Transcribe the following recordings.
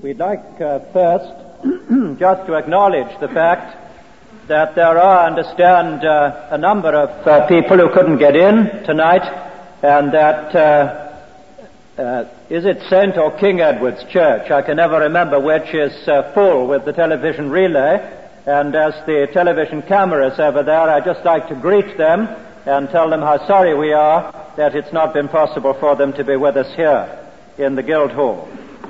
We'd like first just to acknowledge the fact that there are, I understand, a number of people who couldn't get in tonight, and that is it St. or King Edward's Church? I can never remember which is full with the television relay. And as the television cameras over there, I'd just like to greet them and tell them how sorry we are that it's not been possible for them to be with us here in the Guildhall.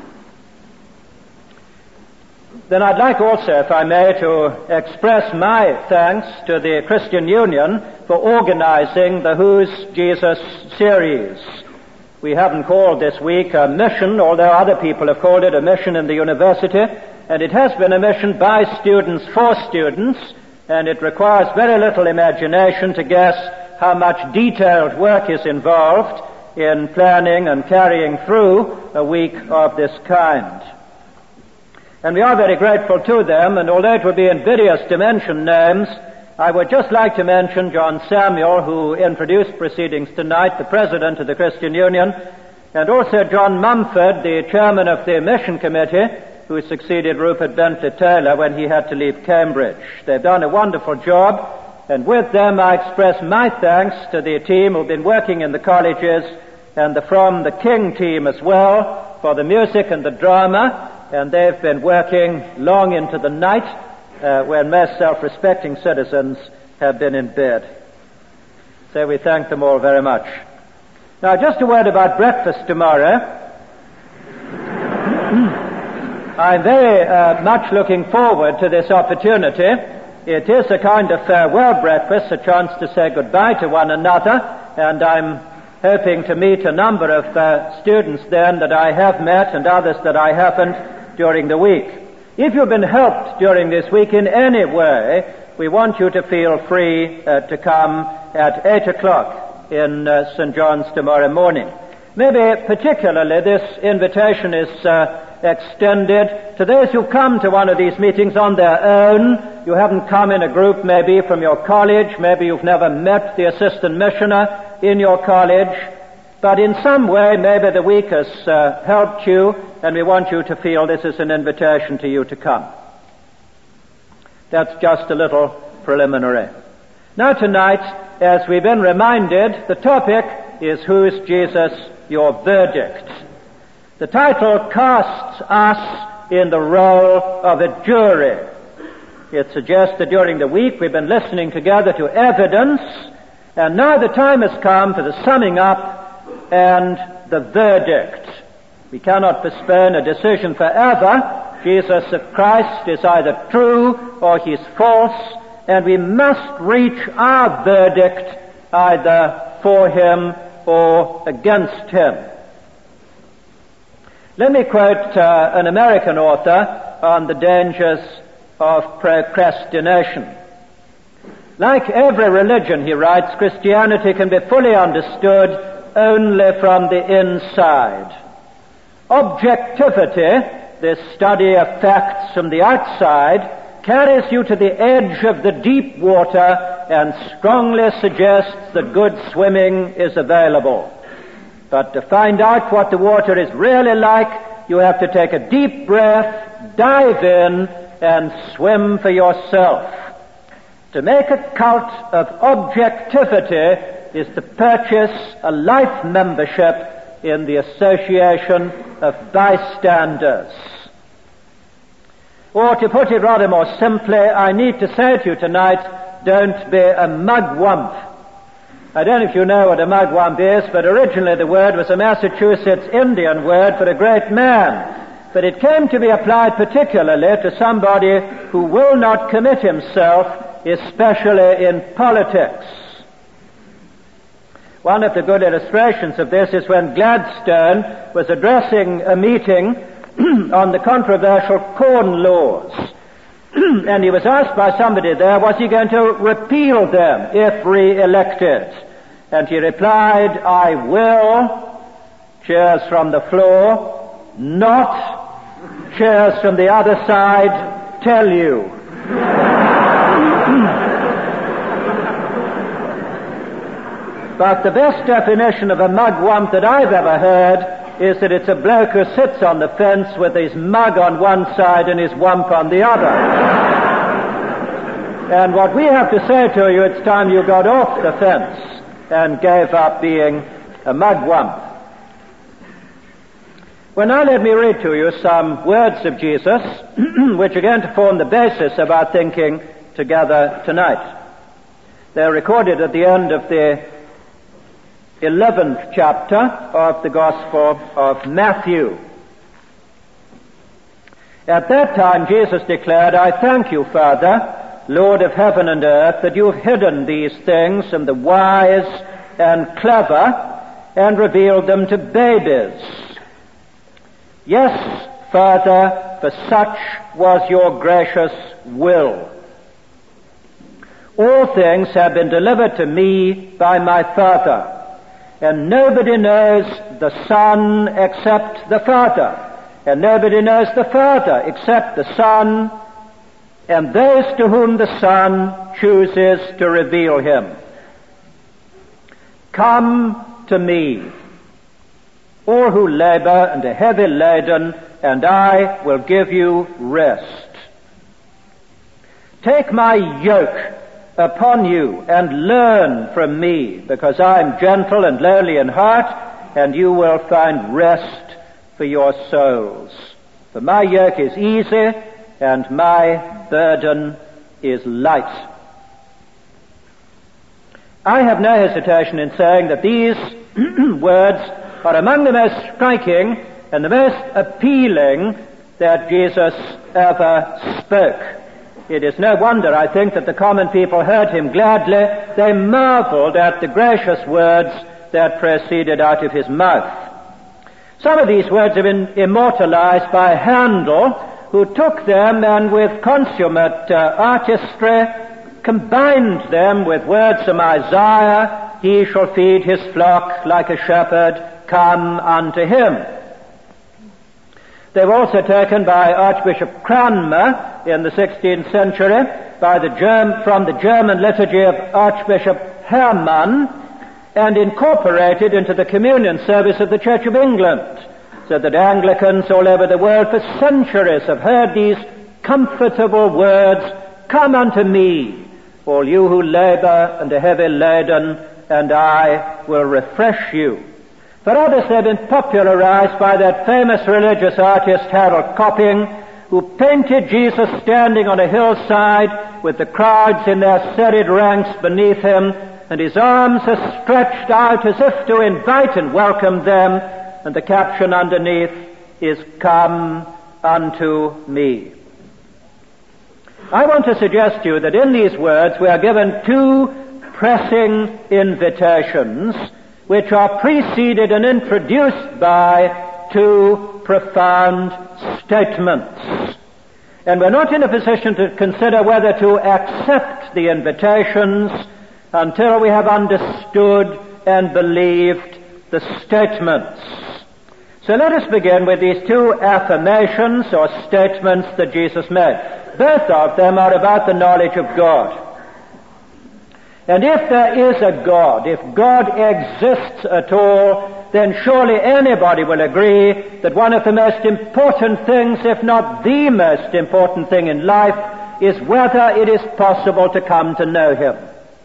Then I'd like also, if I may, to express my thanks to the Christian Union for organizing the Who's Jesus series. We haven't called this week a mission, although other people have called it a mission in the university, and it has been a mission by students for students, and it requires very little imagination to guess how much detailed work is involved in planning and carrying through a week of this kind. And we are very grateful to them, and although it would be invidious to mention names, I would just like to mention John Samuel, who introduced proceedings tonight, the president of the Christian Union, and also John Mumford, the chairman of the mission committee, who succeeded Rupert Bentley Taylor when he had to leave Cambridge. They've done a wonderful job, and with them I express my thanks to the team who've been working in the colleges and from the King team as well for the music and the drama, and they've been working long into the night when most self-respecting citizens have been in bed. So we thank them all very much. Now, just a word about breakfast tomorrow. I'm very much looking forward to this opportunity. It is a kind of farewell breakfast, a chance to say goodbye to one another, and I'm hoping to meet a number of students then that I have met and others that I haven't during the week. If you've been helped during this week in any way, we want you to feel free to come at 8 o'clock in St. John's tomorrow morning. Maybe particularly this invitation is extended to those who come to one of these meetings on their own. You haven't come in a group maybe from your college, maybe you've never met the assistant missioner in your college, but in some way maybe the week has helped you, and we want you to feel this is an invitation to you to come. That's just a little preliminary. Now tonight, as we've been reminded, the topic is Who's Jesus, Your Verdict. The title casts us in the role of a jury. It suggests that during the week we've been listening together to evidence, and now the time has come for the summing up and the verdict. We cannot postpone a decision forever. Jesus of Christ is either true or he's false, and we must reach our verdict either for him or against him. Let me quote an American author on the dangers of procrastination. Like every religion, he writes, Christianity can be fully understood only from the inside. Objectivity, this study of facts from the outside, carries you to the edge of the deep water and strongly suggests that good swimming is available. But to find out what the water is really like, you have to take a deep breath, dive in, and swim for yourself. To make a cult of objectivity is to purchase a life membership in the Association of Bystanders. Or to put it rather more simply, I need to say to you tonight, don't be a mugwump. I don't know if you know what a mugwump is, but originally the word was a Massachusetts Indian word for a great man. But it came to be applied particularly to somebody who will not commit himself, especially in politics. One of the good illustrations of this is when Gladstone was addressing a meeting on the controversial corn laws. And he was asked by somebody there, was he going to repeal them if re-elected? And he replied, I will. Cheers from the floor. Not. Cheers from the other side. Tell you. But the best definition of a mugwump that I've ever heard is that it's a bloke who sits on the fence with his mug on one side and his wump on the other. And what we have to say to you, it's time you got off the fence and gave up being a mugwump. Well, now let me read to you some words of Jesus, which are going to form the basis of our thinking together tonight. They're recorded at the end of the 11th chapter of the Gospel of Matthew. At that time Jesus declared, "I thank you, Father, Lord of heaven and earth, that you have hidden these things from the wise and clever and revealed them to babies. Yes, Father, for such was your gracious will. All things have been delivered to me by my Father, and nobody knows the Son except the Father, and nobody knows the Father except the Son, and those to whom the Son chooses to reveal him. Come to me, all who labor and are heavy laden, and I will give you rest. Take my yoke upon you and learn from me, because I am gentle and lowly in heart, and you will find rest for your souls. For my yoke is easy and my burden is light." I have no hesitation in saying that these words are among the most striking and the most appealing that Jesus ever spoke. It is no wonder, I think, that the common people heard him gladly. They marveled at the gracious words that proceeded out of his mouth. Some of these words have been immortalized by Handel, who took them and with consummate artistry combined them with words from Isaiah, "He shall feed his flock like a shepherd, come unto him." They were also taken by Archbishop Cranmer in the 16th century from the German liturgy of Archbishop Hermann, and incorporated into the communion service of the Church of England, so that Anglicans all over the world for centuries have heard these comfortable words, "Come unto me, all you who labor and are heavy laden, and I will refresh you." For others, they've been popularized by that famous religious artist Harold Copping, who painted Jesus standing on a hillside with the crowds in their serried ranks beneath him, and his arms are stretched out as if to invite and welcome them, and the caption underneath is, "Come unto me." I want to suggest to you that in these words we are given two pressing invitations, which are preceded and introduced by two profound statements. And we're not in a position to consider whether to accept the invitations until we have understood and believed the statements. So let us begin with these two affirmations or statements that Jesus made. Both of them are about the knowledge of God. And if there is a God, if God exists at all, then surely anybody will agree that one of the most important things, if not the most important thing in life, is whether it is possible to come to know him.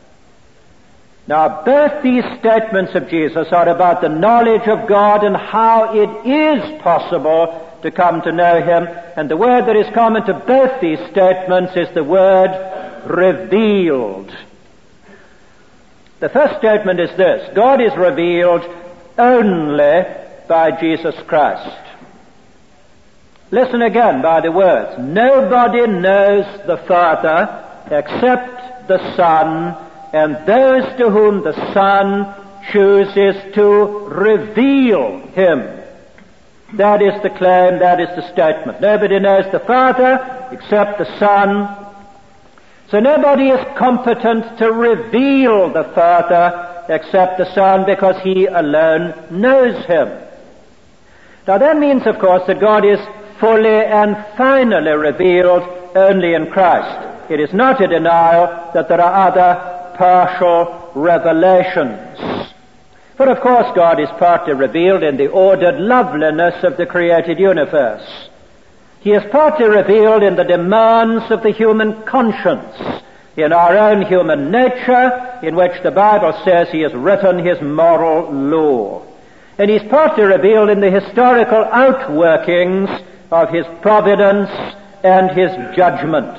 Now, both these statements of Jesus are about the knowledge of God and how it is possible to come to know him. And the word that is common to both these statements is the word revealed. The first statement is this: God is revealed only by Jesus Christ. Listen again by the words. Nobody knows the Father except the Son, and those to whom the Son chooses to reveal him. That is the claim, that is the statement. Nobody knows the Father except the Son. So nobody is competent to reveal the Father except the Son, because he alone knows him. Now that means, of course, that God is fully and finally revealed only in Christ. It is not a denial that there are other partial revelations. For of course God is partly revealed in the ordered loveliness of the created universe. He is partly revealed in the demands of the human conscience, in our own human nature, in which the Bible says He has written His moral law. And He's partly revealed in the historical outworkings of His providence and His judgment.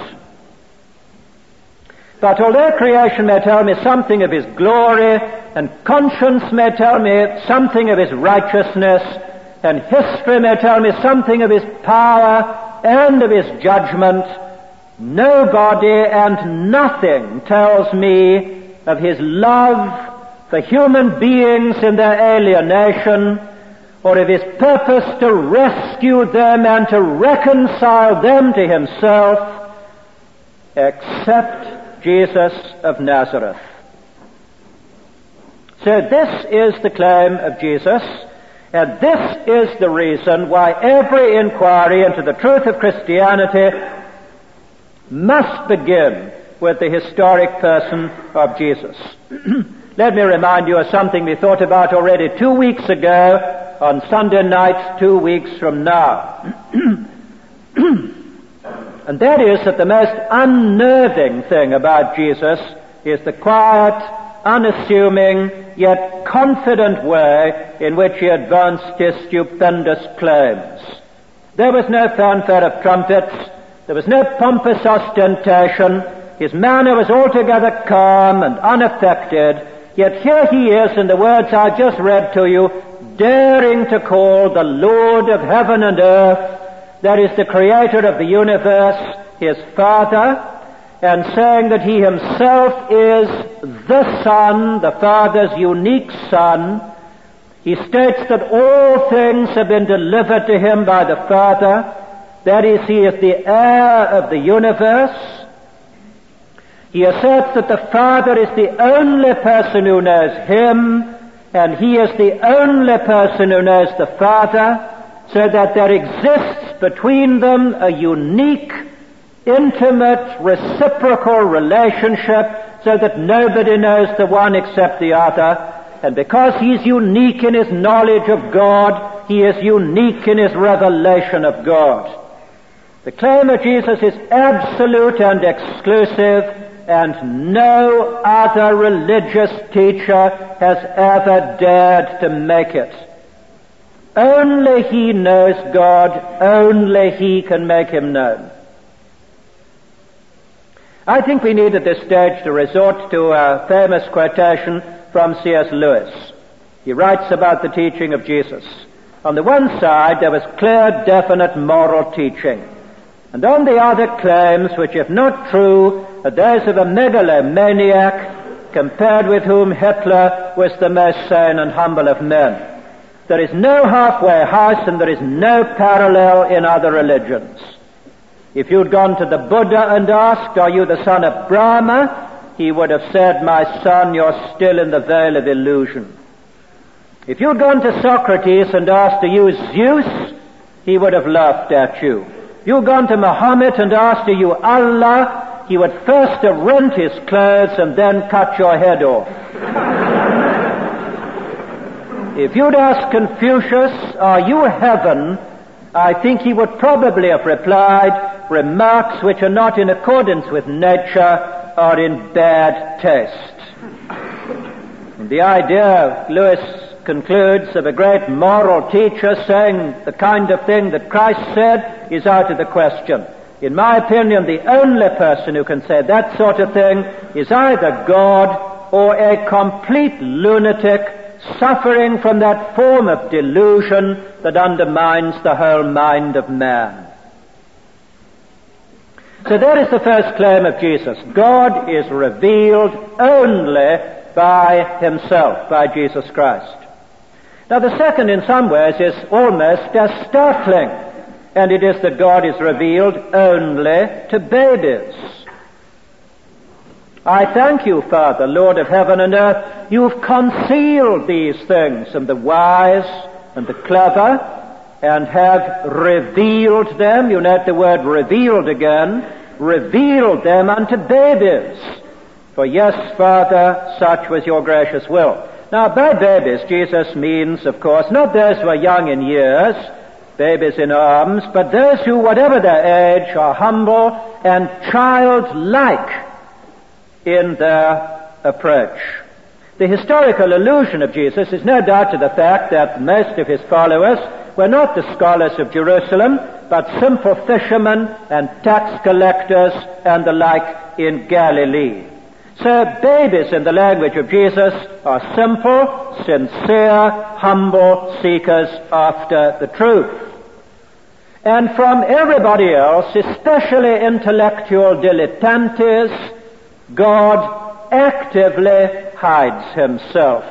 But although creation may tell me something of His glory, and conscience may tell me something of His righteousness, and history may tell me something of His power and of His judgment, nobody and nothing tells me of His love for human beings in their alienation, or of His purpose to rescue them and to reconcile them to Himself, except Jesus of Nazareth. So this is the claim of Jesus, and this is the reason why every inquiry into the truth of Christianity must begin with the historic person of Jesus. Let me remind you of something we thought about already 2 weeks ago on Sunday night 2 weeks from now. And that is that the most unnerving thing about Jesus is the quiet, unassuming, yet confident way in which He advanced His stupendous claims. There was no fanfare of trumpets. There was no pompous ostentation. His manner was altogether calm and unaffected. Yet here He is, in the words I just read to you, daring to call the Lord of heaven and earth, that is the Creator of the universe, His Father, and saying that He Himself is the Son, the Father's unique Son. He states that all things have been delivered to Him by the Father. That is, He is the heir of the universe. He asserts that the Father is the only person who knows Him, and He is the only person who knows the Father, so that there exists between them a unique, intimate, reciprocal relationship, so that nobody knows the one except the other. And because He's unique in His knowledge of God, He is unique in His revelation of God. The claim of Jesus is absolute and exclusive, and no other religious teacher has ever dared to make it. Only He knows God, only He can make Him known. I think we need at this stage to resort to a famous quotation from C.S. Lewis. He writes about the teaching of Jesus. On the one side, there was clear, definite moral teaching. And on the other, claims which, if not true, are those of a megalomaniac, compared with whom Hitler was the most sane and humble of men. There is no halfway house, and there is no parallel in other religions. If you'd gone to the Buddha and asked, "Are you the son of Brahma?" he would have said, "My son, you're still in the veil of illusion." If you'd gone to Socrates and asked, "Are you Zeus?" he would have laughed at you. If you'd gone to Muhammad and asked, "Are you Allah?" he would first have rent his clothes and then cut your head off. If you'd asked Confucius, "Are you heaven?" I think he would probably have replied, "Remarks which are not in accordance with nature are in bad taste." And the idea, Lewis concludes, of a great moral teacher saying the kind of thing that Christ said is out of the question. In my opinion, the only person who can say that sort of thing is either God or a complete lunatic suffering from that form of delusion that undermines the whole mind of man. So that is the first claim of Jesus. God is revealed only by Himself, by Jesus Christ. Now the second, in some ways, is almost as startling, and it is that God is revealed only to babies. I thank you, Father, Lord of heaven and earth, you've concealed these things from the wise and the clever, and have revealed them, you note the word revealed again, revealed them unto babies. For yes, Father, such was your gracious will. Now, by babies, Jesus means, of course, not those who are young in years, babies in arms, but those who, whatever their age, are humble and childlike in their approach. The historical allusion of Jesus is no doubt to the fact that most of his followers were not the scholars of Jerusalem, but simple fishermen and tax collectors and the like in Galilee. So babies, in the language of Jesus, are simple, sincere, humble seekers after the truth. And from everybody else, especially intellectual dilettantes, God actively hides himself.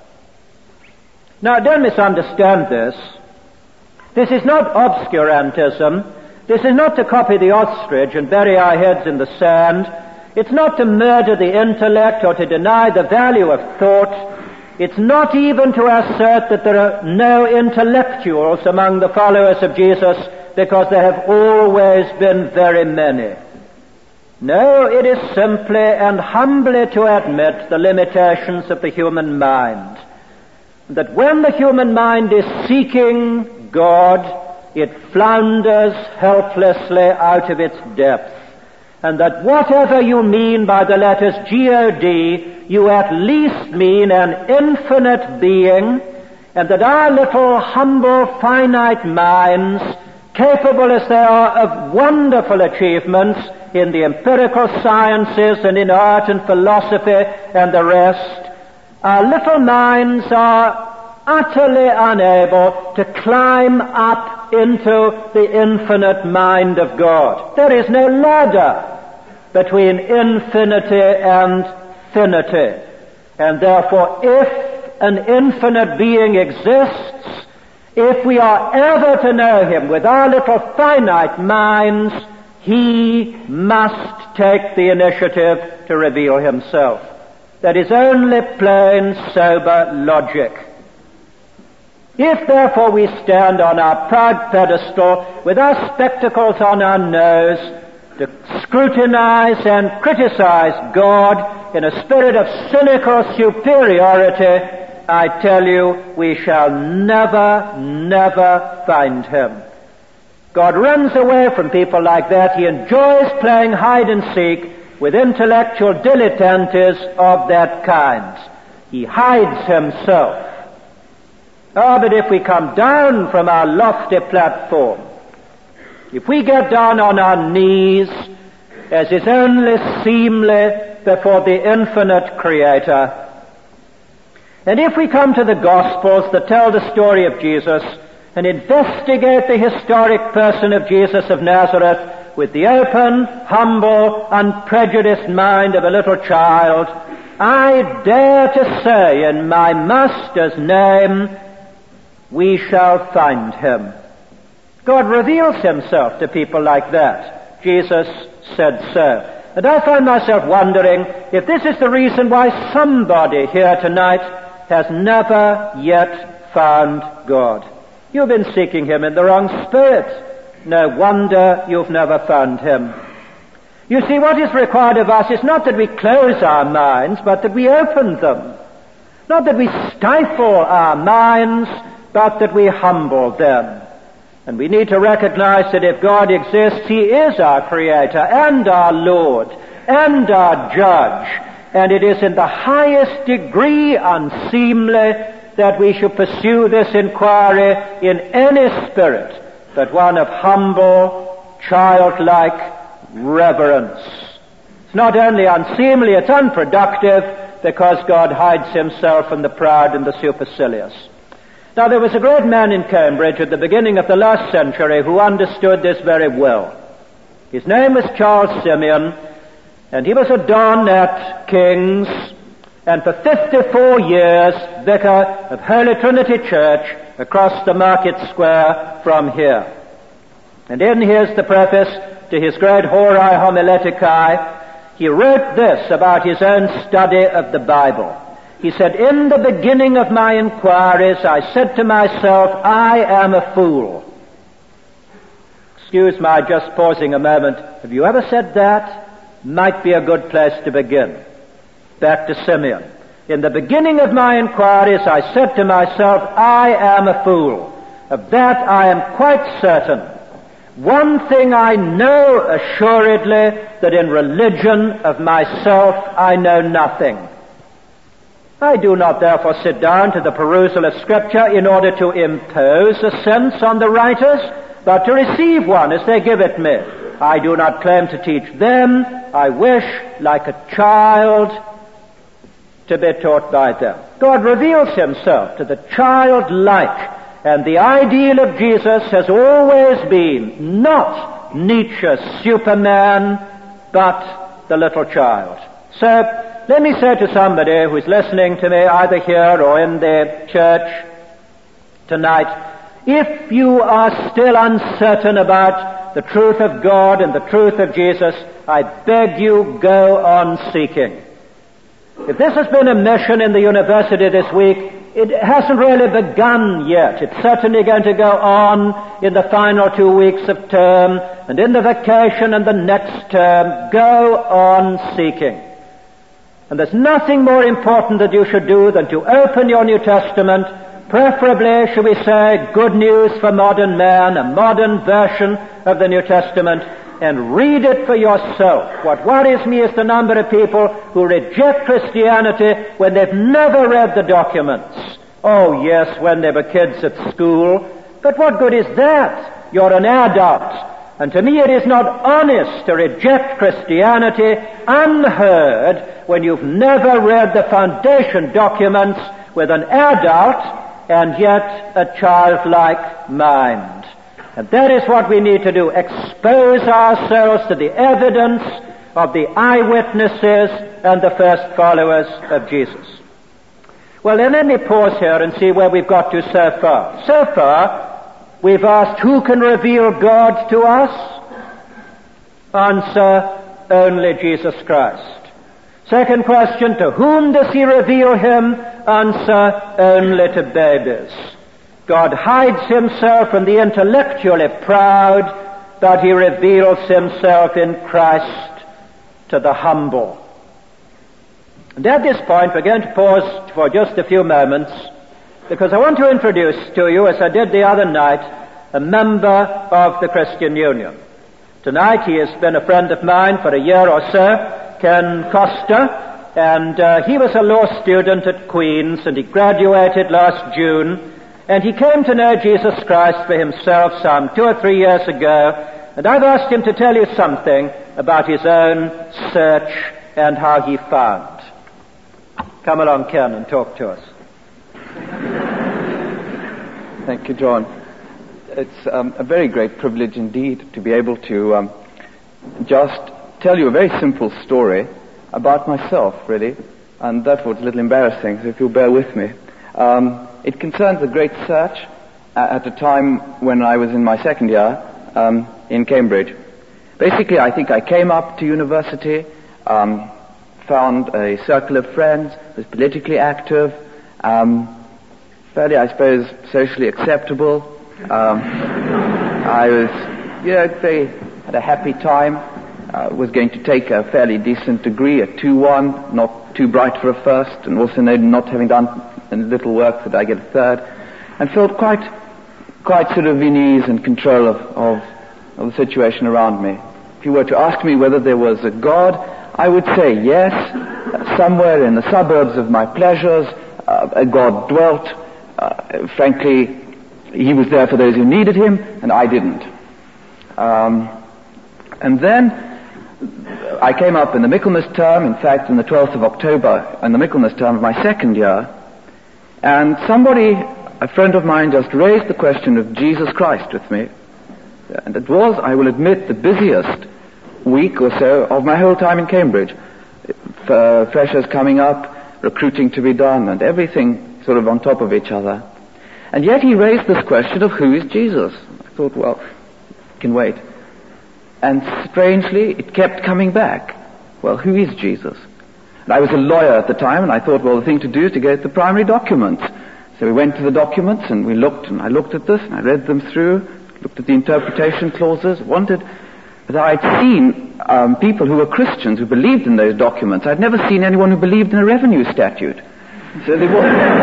Now, don't misunderstand this. This is not obscurantism. This is not to copy the ostrich and bury our heads in the sand. It's not to murder the intellect or to deny the value of thought. It's not even to assert that there are no intellectuals among the followers of Jesus, because there have always been very many. No, it is simply and humbly to admit the limitations of the human mind. That when the human mind is seeking God, it flounders helplessly out of its depth. And that whatever you mean by the letters G-O-D, you at least mean an infinite being, and that our little humble finite minds, capable as they are of wonderful achievements in the empirical sciences and in art and philosophy and the rest, our little minds are utterly unable to climb up into the infinite mind of God. There is no ladder between infinity and finity. And therefore, if an infinite being exists, if we are ever to know him with our little finite minds, he must take the initiative to reveal himself. That is only plain, sober logic. If therefore we stand on our proud pedestal with our spectacles on our nose to scrutinize and criticize God in a spirit of cynical superiority, I tell you, we shall never, never find him. God runs away from people like that. He enjoys playing hide and seek with intellectual dilettantes of that kind. He hides himself. Ah, but if we come down from our lofty platform, if we get down on our knees, as is only seemly before the infinite Creator, and if we come to the Gospels that tell the story of Jesus and investigate the historic person of Jesus of Nazareth with the open, humble, unprejudiced mind of a little child, I dare to say in my Master's name, we shall find him. God reveals himself to people like that. Jesus said so. And I find myself wondering if this is the reason why somebody here tonight has never yet found God. You've been seeking him in the wrong spirit. No wonder you've never found him. You see, what is required of us is not that we close our minds, but that we open them. Not that we stifle our minds, but that we humble them. And we need to recognize that if God exists, he is our Creator and our Lord and our Judge. And it is in the highest degree unseemly that we should pursue this inquiry in any spirit but one of humble, childlike reverence. It's not only unseemly, it's unproductive, because God hides himself from the proud and the supercilious. Now, there was a great man in Cambridge at the beginning of the last century who understood this very well. His name was Charles Simeon, and he was a don at King's, and for 54 years vicar of Holy Trinity Church across the Market Square from here. And in here's the preface to his great Horae Homileticae. He wrote this about his own study of the Bible. He said, "In the beginning of my inquiries, I said to myself, I am a fool." Excuse my just pausing a moment. Have you ever said that? Might be a good place to begin. Back to Simeon. In the beginning of my inquiries, I said to myself, I am a fool. Of that I am quite certain. One thing I know assuredly, that in religion of myself I know nothing. I do not therefore sit down to the perusal of Scripture in order to impose a sense on the writers, but to receive one as they give it me. I do not claim to teach them. I wish, like a child, to be taught by them. God reveals himself to the childlike, and the ideal of Jesus has always been not Nietzsche's Superman, but the little child. So, let me say to somebody who is listening to me either here or in the church tonight, if you are still uncertain about the truth of God and the truth of Jesus, I beg you, go on seeking. If this has been a mission in the university this week, it hasn't really begun yet. It's certainly going to go on in the final 2 weeks of term, and in the vacation and the next term. Go on seeking. And there's nothing more important that you should do than to open your New Testament, preferably, shall we say, Good News for Modern Man, a modern version of the New Testament, and read it for yourself. What worries me is the number of people who reject Christianity when they've never read the documents. Oh, yes, when they were kids at school. But what good is that? You're an adult. And to me it is not honest to reject Christianity unheard when you've never read the foundation documents with an adult and yet a childlike mind. And that is what we need to do, expose ourselves to the evidence of the eyewitnesses and the first followers of Jesus. Well, then let me pause here and see where we've got to so far. So far, we've asked, who can reveal God to us? Answer, only Jesus Christ. Second question, to whom does he reveal him? Answer, only to babies. God hides himself from the intellectually proud, but he reveals himself in Christ to the humble. And at this point, we're going to pause for just a few moments, because I want to introduce to you, as I did the other night, a member of the Christian Union. Tonight he has been a friend of mine for a year or so, Ken Costa, and he was a law student at Queen's, and he graduated last June, and he came to know Jesus Christ for himself some 2 or 3 years ago, and I've asked him to tell you something about his own search and how he found. Come along, Ken, and talk to us. Thank you, John. It's a very great privilege indeed to be able to just tell you a very simple story about myself, really, and therefore it's a little embarrassing, so if you'll bear with me. It concerns a great search at a time when I was in my second year in Cambridge. Basically, I think I came up to university, found a circle of friends, was politically active, fairly, I suppose, socially acceptable. I was, had a happy time. Was going to take a fairly decent degree, a 2-1, not too bright for a first, and also not having done a little work that I get a third, and felt quite sort of in ease and control of the situation around me. If you were to ask me whether there was a God, I would say yes. Somewhere in the suburbs of my pleasures, a God dwelt. Frankly, he was there for those who needed him, and I didn't. And then I came up in the Michaelmas term, in fact, on the 12th of October, in the Michaelmas term of my second year, and somebody, a friend of mine, just raised the question of Jesus Christ with me. And it was, I will admit, the busiest week or so of my whole time in Cambridge. Freshers coming up, recruiting to be done, and everything sort of on top of each other. And yet he raised this question of who is Jesus? I thought, well, I can wait. And strangely, it kept coming back. Well, who is Jesus? And I was a lawyer at the time, and I thought, well, the thing to do is to get the primary documents. So we went to the documents, and we looked, and I looked at this, and I read them through, looked at the interpretation clauses, wondered, but I'd seen people who were Christians who believed in those documents. I'd never seen anyone who believed in a revenue statute. So there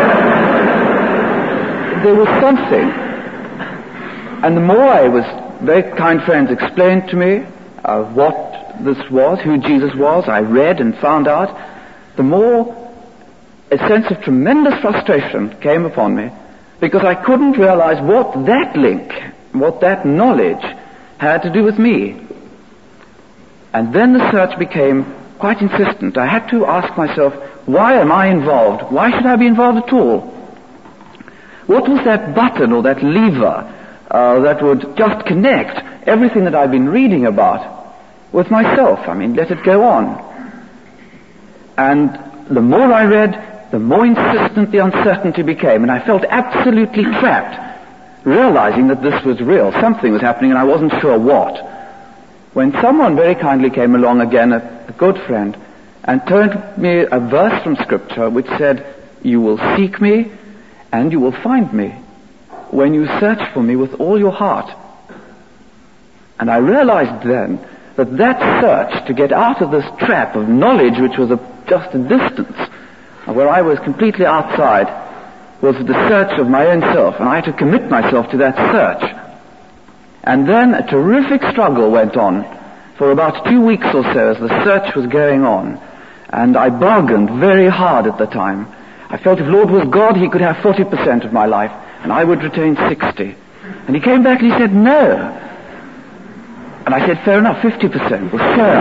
was something. And the more very kind friends explained to me what this was, who Jesus was, I read and found out, the more a sense of tremendous frustration came upon me, because I couldn't realize what that link, what that knowledge had to do with me. And then the search became quite insistent. I had to ask myself, why am I involved? Why should I be involved at all? What was that button or that lever that would just connect everything that I've been reading about with myself? I mean, let it go on. And the more I read, the more insistent the uncertainty became, and I felt absolutely trapped, realizing that this was real. Something was happening and I wasn't sure what. When someone very kindly came along again, a good friend, and told me a verse from Scripture which said, "You will seek me and you will find me when you search for me with all your heart." And I realized then that search to get out of this trap of knowledge, which was just a distance, where I was completely outside, was the search of my own self, and I had to commit myself to that search. And then a terrific struggle went on for about 2 weeks or so as the search was going on, and I bargained very hard at the time. I felt if Lord was God, he could have 40% of my life, and I would retain 60. And he came back and he said, "No." And I said, "Fair enough, 50%, well, sure."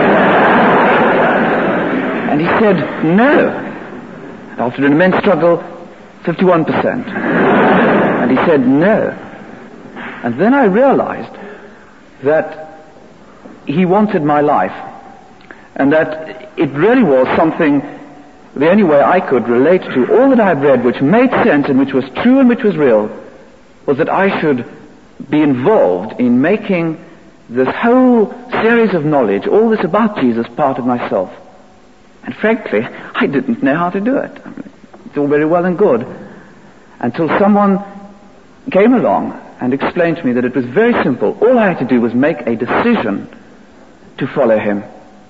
And he said, "No." After an immense struggle, 51%. And he said, "No." And then I realized that he wanted my life, and that it really was something, the only way I could relate to all that I had read, which made sense and which was true and which was real, was that I should be involved in making this whole series of knowledge, all this about Jesus, part of myself. And frankly, I didn't know how to do it. I mean, it's all very well and good, until someone came along and explained to me that it was very simple. All I had to do was make a decision to follow him.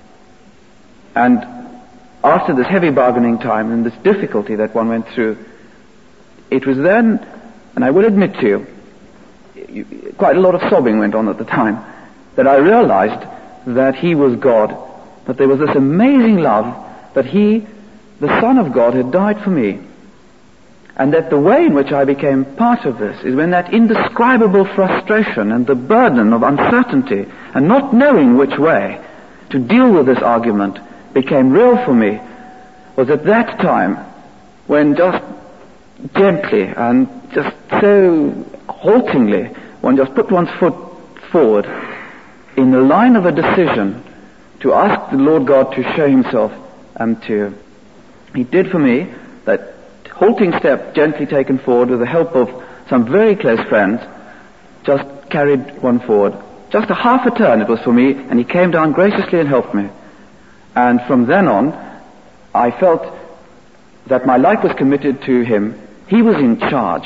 And after this heavy bargaining time and this difficulty that one went through, it was then, and I will admit to you, quite a lot of sobbing went on at the time, that I realized that he was God, that there was this amazing love, that he, the Son of God, had died for me. And that the way in which I became part of this is when that indescribable frustration and the burden of uncertainty and not knowing which way to deal with this argument became real for me, was at that time when just gently and just so haltingly one just put one's foot forward in the line of a decision to ask the Lord God to show himself to you. He did for me that halting step, gently taken forward with the help of some very close friends, just carried one forward. Just a half a turn it was for me, and he came down graciously and helped me. And from then on, I felt that my life was committed to him. He was in charge.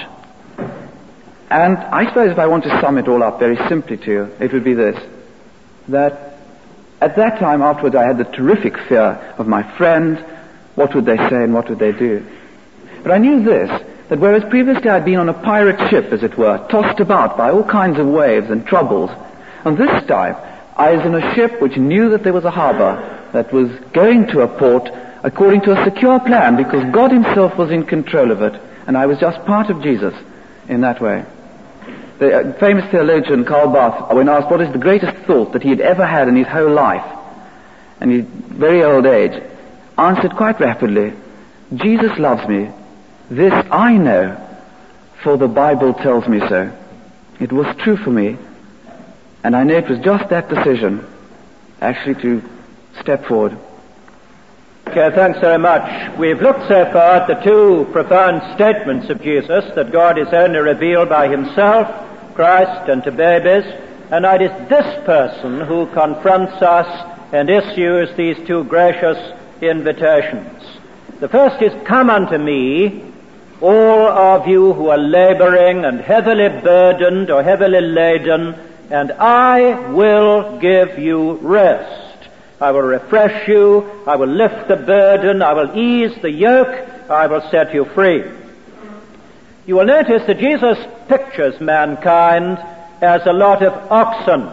And I suppose if I want to sum it all up very simply to you, it would be this, that at that time afterwards I had the terrific fear of my friends. What would they say and what would they do? But I knew this, that whereas previously I'd been on a pirate ship, as it were, tossed about by all kinds of waves and troubles, and this time I was in a ship which knew that there was a harbor, that was going to a port according to a secure plan, because God himself was in control of it, and I was just part of Jesus in that way. The famous theologian Karl Barth, when asked what is the greatest thought that he had ever had in his whole life, and his very old age, answered quite rapidly, "Jesus loves me. This I know, for the Bible tells me so." It was true for me, and I know it was just that decision, actually, to step forward. Okay, thanks very much. We've looked so far at the two profound statements of Jesus, that God is only revealed by himself, Christ, and to babies, and it is this person who confronts us and issues these two gracious invitations. The first is, "Come unto me, all of you who are laboring and heavily burdened or heavily laden, and I will give you rest. I will refresh you, I will lift the burden, I will ease the yoke, I will set you free. You will notice that Jesus pictures mankind as a lot of oxen,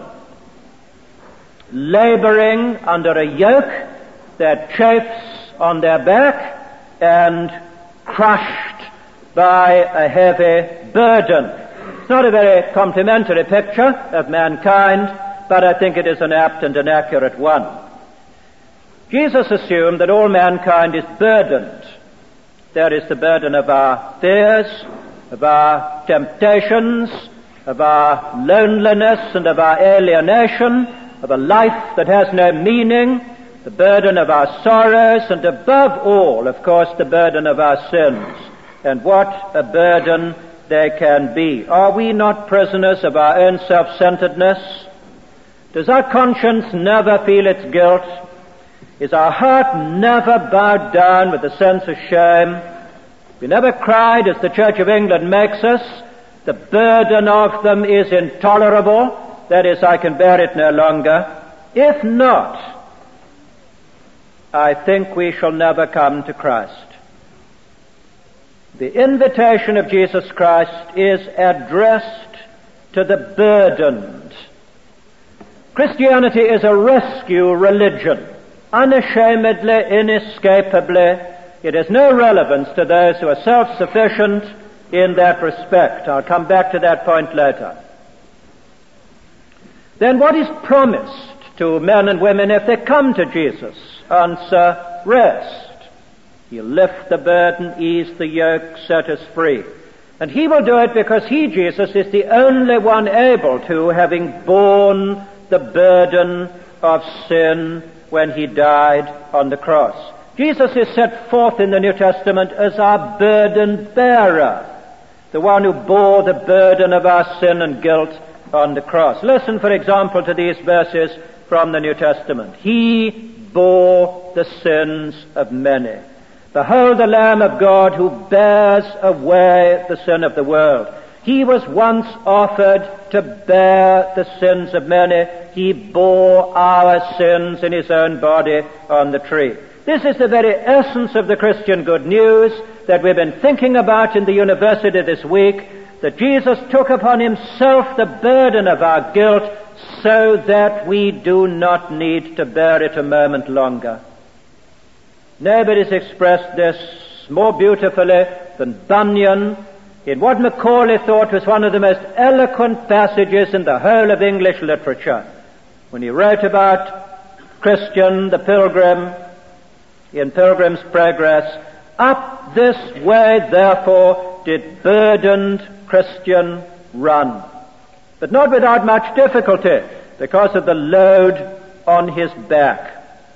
laboring under a yoke that chafes on their back and crushed by a heavy burden. It's not a very complimentary picture of mankind, but I think it is an apt and an accurate one. Jesus assumed that all mankind is burdened. There is the burden of our fears, of our temptations, of our loneliness and of our alienation, of a life that has no meaning, the burden of our sorrows, and above all, of course, the burden of our sins. And what a burden they can be. Are we not prisoners of our own self-centeredness? Does our conscience never feel its guilt? Is our heart never bowed down with a sense of shame? We never cried, as the Church of England makes us, the burden of them is intolerable. That is, I can bear it no longer. If not, I think we shall never come to Christ. The invitation of Jesus Christ is addressed to the burdened. Christianity is a rescue religion. Unashamedly, inescapably, it has no relevance to those who are self-sufficient in that respect. I'll come back to that point later. Then what is promised to men and women if they come to Jesus? Answer, rest. He'll lift the burden, ease the yoke, set us free. And he will do it because he, Jesus, is the only one able to, having borne the burden of sin when he died on the cross. Jesus is set forth in the New Testament as our burden bearer, the one who bore the burden of our sin and guilt on the cross. Listen, for example, to these verses from the New Testament. He bore the sins of many. Behold the Lamb of God who bears away the sin of the world. He was once offered to bear the sins of many. He bore our sins in his own body on the tree. This is the very essence of the Christian good news that we've been thinking about in the university this week, that Jesus took upon himself the burden of our guilt so that we do not need to bear it a moment longer. Nobody's expressed this more beautifully than Bunyan in what Macaulay thought was one of the most eloquent passages in the whole of English literature, when he wrote about Christian the pilgrim in Pilgrim's Progress. Up this way, therefore, did burdened Christian run, but not without much difficulty, because of the load on his back.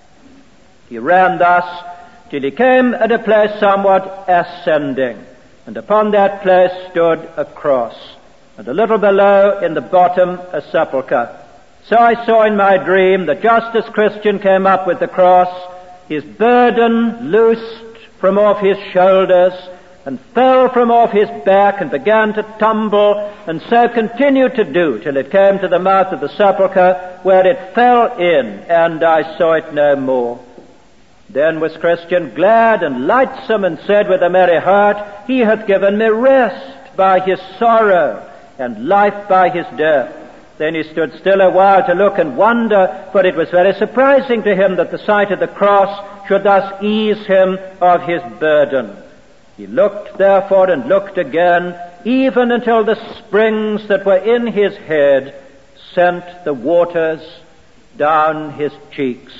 He ran thus till he came at a place somewhat ascending, and upon that place stood a cross, and a little below in the bottom a sepulchre. So I saw in my dream that just as Christian came up with the cross, his burden loosed from off his shoulders and fell from off his back and began to tumble, and so continued to do till it came to the mouth of the sepulchre, where it fell in, and I saw it no more. Then was Christian glad and lightsome, and said with a merry heart, He hath given me rest by his sorrow, and life by his death. Then he stood still a while to look and wonder, for it was very surprising to him that the sight of the cross should thus ease him of his burden. He looked therefore and looked again, even until the springs that were in his head sent the waters down his cheeks.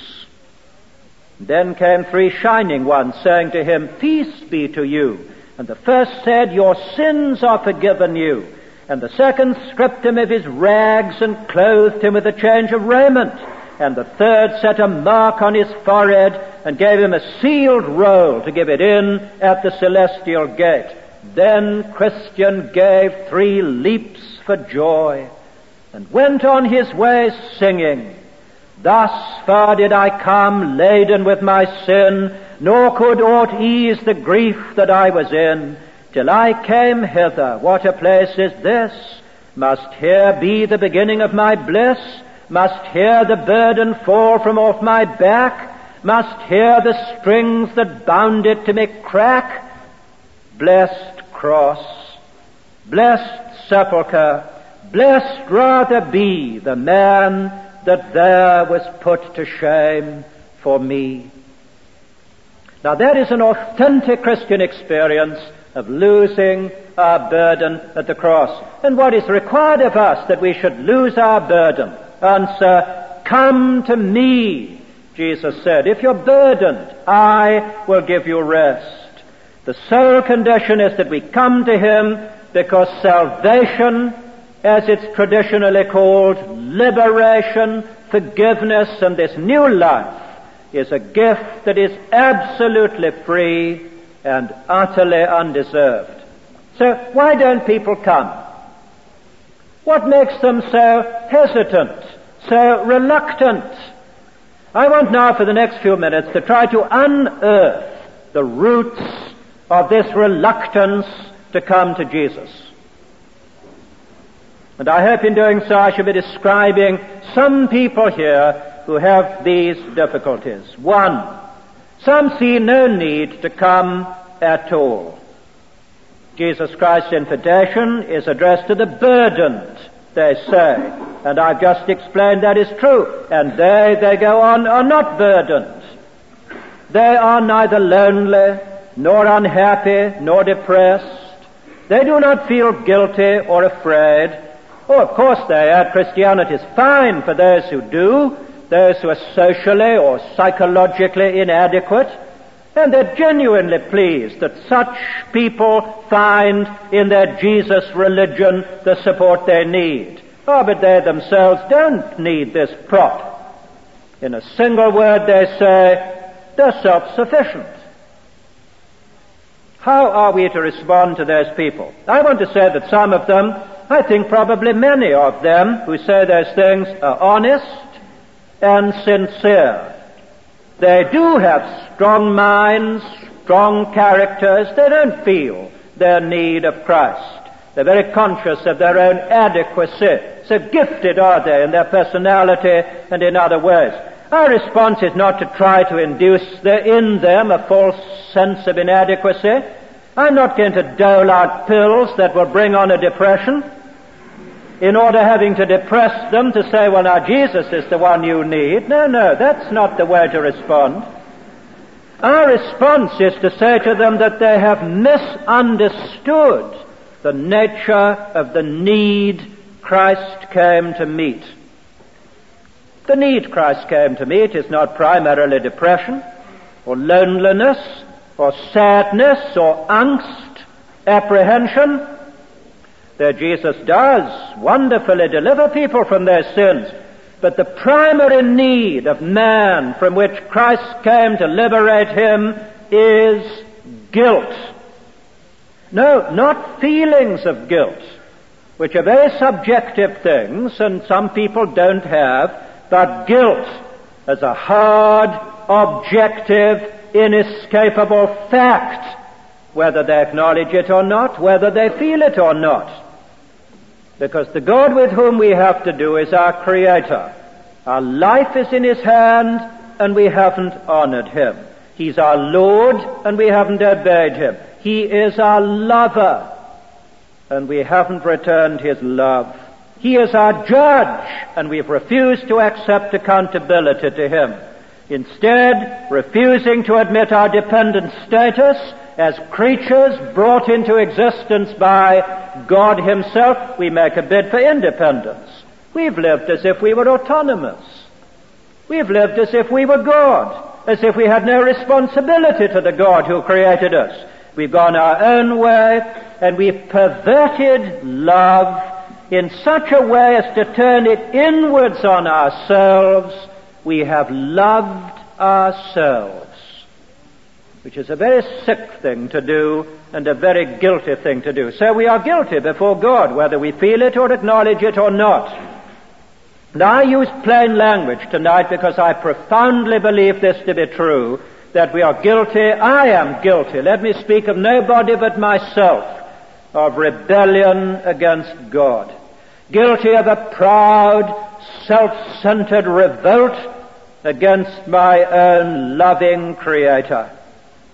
Then came 3 shining ones, saying to him, Peace be to you. And the first said, Your sins are forgiven you. And the second stripped him of his rags and clothed him with a change of raiment. And the third set a mark on his forehead and gave him a sealed roll to give it in at the celestial gate. Then Christian gave 3 leaps for joy and went on his way singing, Thus far did I come laden with my sin, nor could aught ease the grief that I was in, till I came hither. What a place is this! Must here be the beginning of my bliss? Must here the burden fall from off my back? Must here the strings that bound it to me crack? blessed cross, blessed sepulchre, blessed rather be the man that there was put to shame for me. Now that is an authentic Christian experience of losing our burden at the cross. And what is required of us that we should lose our burden? Answer, come to me, Jesus said. If you're burdened, I will give you rest. The sole condition is that we come to Him, because salvation, as it's traditionally called, liberation, forgiveness, and this new life, is a gift that is absolutely free and utterly undeserved. So why don't people come? What makes them so hesitant, so reluctant? I want now for the next few minutes to try to unearth the roots of this reluctance to come to Jesus. And I hope in doing so I shall be describing some people here who have these difficulties. One, some see no need to come at all. Jesus Christ's invitation is addressed to the burdened, they say. And I've just explained that is true. And they go on, are not burdened. They are neither lonely, nor unhappy, nor depressed. They do not feel guilty or afraid. Oh, of course Christianity is fine for those who do, those who are socially or psychologically inadequate, and they're genuinely pleased that such people find in their Jesus religion the support they need. Oh, but they themselves don't need this prop. In a single word, they say, they're self-sufficient. How are we to respond to those people? I want to say that some of them, I think probably many of them who say those things, are honest and sincere. They do have strong minds, strong characters. They don't feel their need of Christ. They're very conscious of their own adequacy. So gifted are they in their personality and in other ways. Our response is not to try to induce in them a false sense of inadequacy. I'm not going to dole out pills that will bring on a depression in order having to depress them to say, well, now Jesus is the one you need. No, that's not the way to respond. Our response is to say to them that they have misunderstood the nature of the need Christ came to meet. The need Christ came to meet is not primarily depression or loneliness or sadness or angst, apprehension. There Jesus does wonderfully deliver people from their sins, but the primary need of man from which Christ came to liberate him is guilt. No, not feelings of guilt, which are very subjective things and some people don't have, but guilt as a hard, objective, inescapable fact, whether they acknowledge it or not, whether they feel it or not. Because the God with whom we have to do is our Creator. Our life is in His hand, and we haven't honored Him. He's our Lord, and we haven't obeyed Him. He is our lover, and we haven't returned His love. He is our judge, and we've refused to accept accountability to Him. Instead, refusing to admit our dependent status as creatures brought into existence by God Himself, we make a bid for independence. We've lived as if we were autonomous. We've lived as if we were God, as if we had no responsibility to the God who created us. We've gone our own way, and we've perverted love in such a way as to turn it inwards on ourselves. We have loved ourselves, which is a very sick thing to do and a very guilty thing to do. So we are guilty before God, whether we feel it or acknowledge it or not. Now I use plain language tonight because I profoundly believe this to be true, that we are guilty. I am guilty. Let me speak of nobody but myself, of rebellion against God. Guilty of a proud, self-centered revolt against my own loving Creator.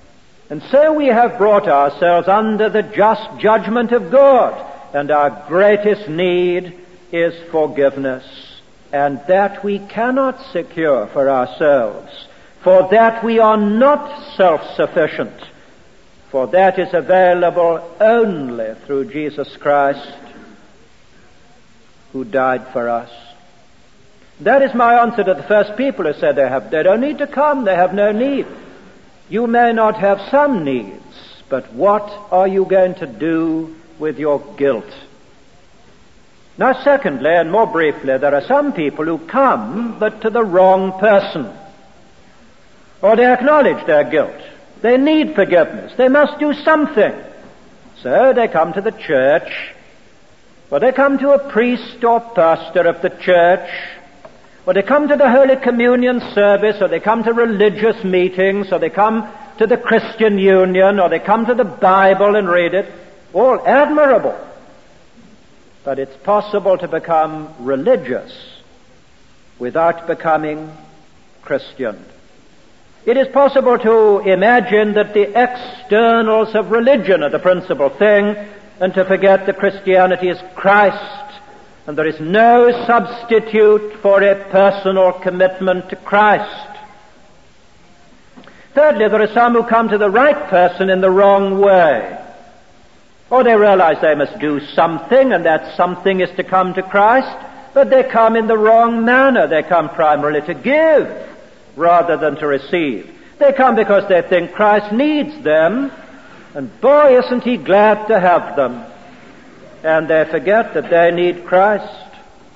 And so we have brought ourselves under the just judgment of God, and our greatest need is forgiveness. And that we cannot secure for ourselves. For that we are not self-sufficient. For that is available only through Jesus Christ, who died for us. That is my answer to the first people who said they don't need to come, they have no need. You may not have some needs, but what are you going to do with your guilt? Now, secondly, and more briefly, there are some people who come, but to the wrong person. Or they acknowledge their guilt. They need forgiveness. They must do something. So they come to the church, or they come to a priest or pastor of the church, or they come to the Holy Communion service, or they come to religious meetings, or they come to the Christian Union, or they come to the Bible and read it. All admirable. But it's possible to become religious without becoming Christian. It is possible to imagine that the externals of religion are the principal thing, and to forget that Christianity is Christ, and there is no substitute for a personal commitment to Christ. Thirdly, there are some who come to the right person in the wrong way. Or they realize they must do something, and that something is to come to Christ, but they come in the wrong manner. They come primarily to give rather than to receive. They come because they think Christ needs them, and boy, isn't he glad to have them. And they forget that they need Christ.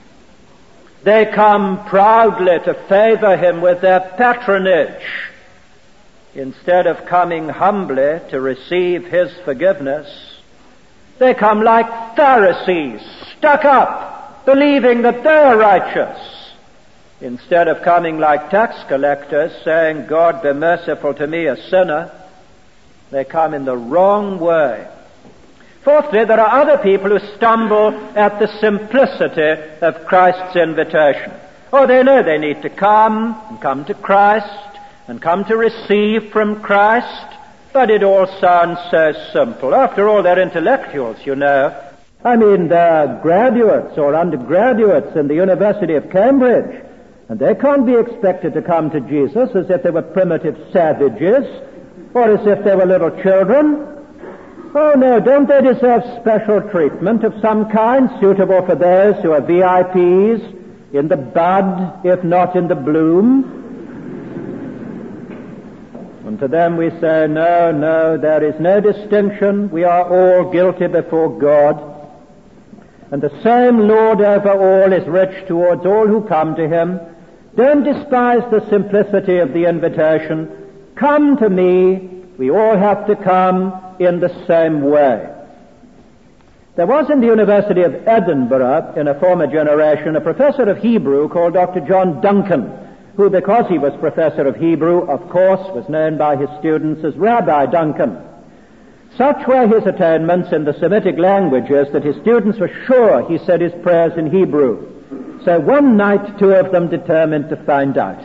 They come proudly to favor him with their patronage, instead of coming humbly to receive his forgiveness. They come like Pharisees, stuck up, believing that they're righteous, instead of coming like tax collectors, saying, God, be merciful to me, a sinner. They come in the wrong way. Fourthly, there are other people who stumble at the simplicity of Christ's invitation. Oh, they know they need to come and come to Christ and come to receive from Christ, but it all sounds so simple. After all, they're intellectuals, you know. I mean, they're graduates or undergraduates in the University of Cambridge, and they can't be expected to come to Jesus as if they were primitive savages or as if they were little children. Oh, no, don't they deserve special treatment of some kind, suitable for those who are VIPs, in the bud, if not in the bloom? And to them we say, no, there is no distinction. We are all guilty before God. And the same Lord over all is rich towards all who come to him. Don't despise the simplicity of the invitation. Come to me. We all have to come in the same way. There was in the University of Edinburgh, in a former generation, a professor of Hebrew called Dr. John Duncan, who, because he was professor of Hebrew, of course, was known by his students as Rabbi Duncan. Such were his attainments in the Semitic languages that his students were sure he said his prayers in Hebrew. So one night, two of them determined to find out.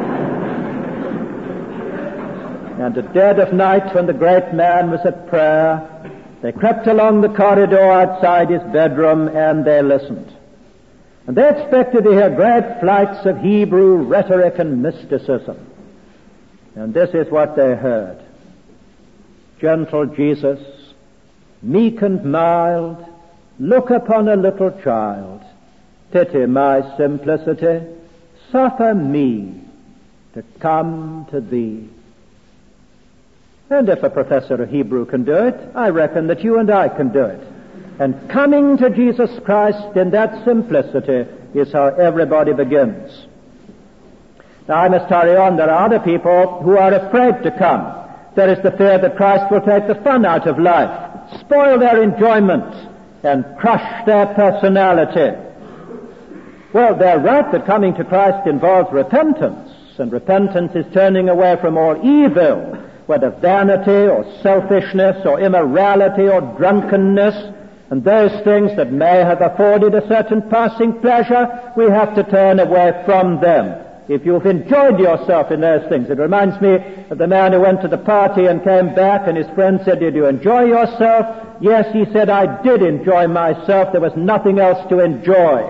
And at dead of night, when the great man was at prayer, they crept along the corridor outside his bedroom and they listened. And they expected to hear great flights of Hebrew rhetoric and mysticism. And this is what they heard. Gentle Jesus, meek and mild, look upon a little child. Pity my simplicity. Suffer me to come to thee. And if a professor of Hebrew can do it, I reckon that you and I can do it. And coming to Jesus Christ in that simplicity is how everybody begins. Now I must hurry on. There are other people who are afraid to come. There is the fear that Christ will take the fun out of life, spoil their enjoyment, and crush their personality. Well, they're right that coming to Christ involves repentance, and repentance is turning away from all evil, whether vanity or selfishness or immorality or drunkenness, and those things that may have afforded a certain passing pleasure, we have to turn away from them. if you've enjoyed yourself in those things. It reminds me of the man who went to the party and came back, and his friend said, "Did you enjoy yourself?" "Yes," he said, "I did enjoy myself. There was nothing else to enjoy."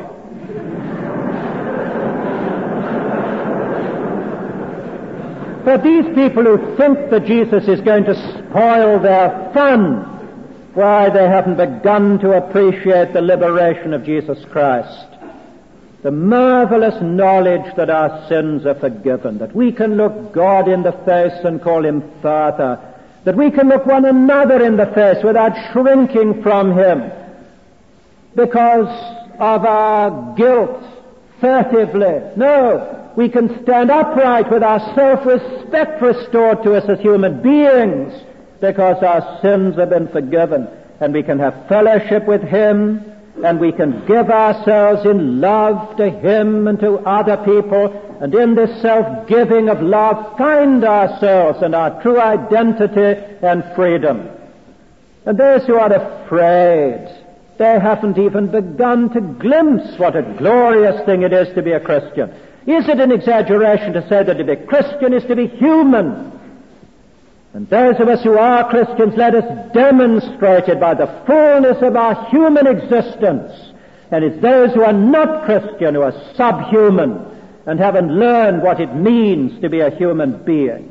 But these people who think that Jesus is going to spoil their fun, why, they haven't begun to appreciate the liberation of Jesus Christ. The marvelous knowledge that our sins are forgiven, that we can look God in the face and call Him Father, that we can look one another in the face without shrinking from Him because of our guilt furtively. No, we can stand upright with our self-respect restored to us as human beings because our sins have been forgiven, and we can have fellowship with Him, and we can give ourselves in love to Him and to other people, and in this self-giving of love find ourselves and our true identity and freedom. And those who are afraid, they haven't even begun to glimpse what a glorious thing it is to be a Christian. Is it an exaggeration to say that to be Christian is to be human? And those of us who are Christians, let us demonstrate it by the fullness of our human existence. And it's those who are not Christian who are subhuman and haven't learned what it means to be a human being.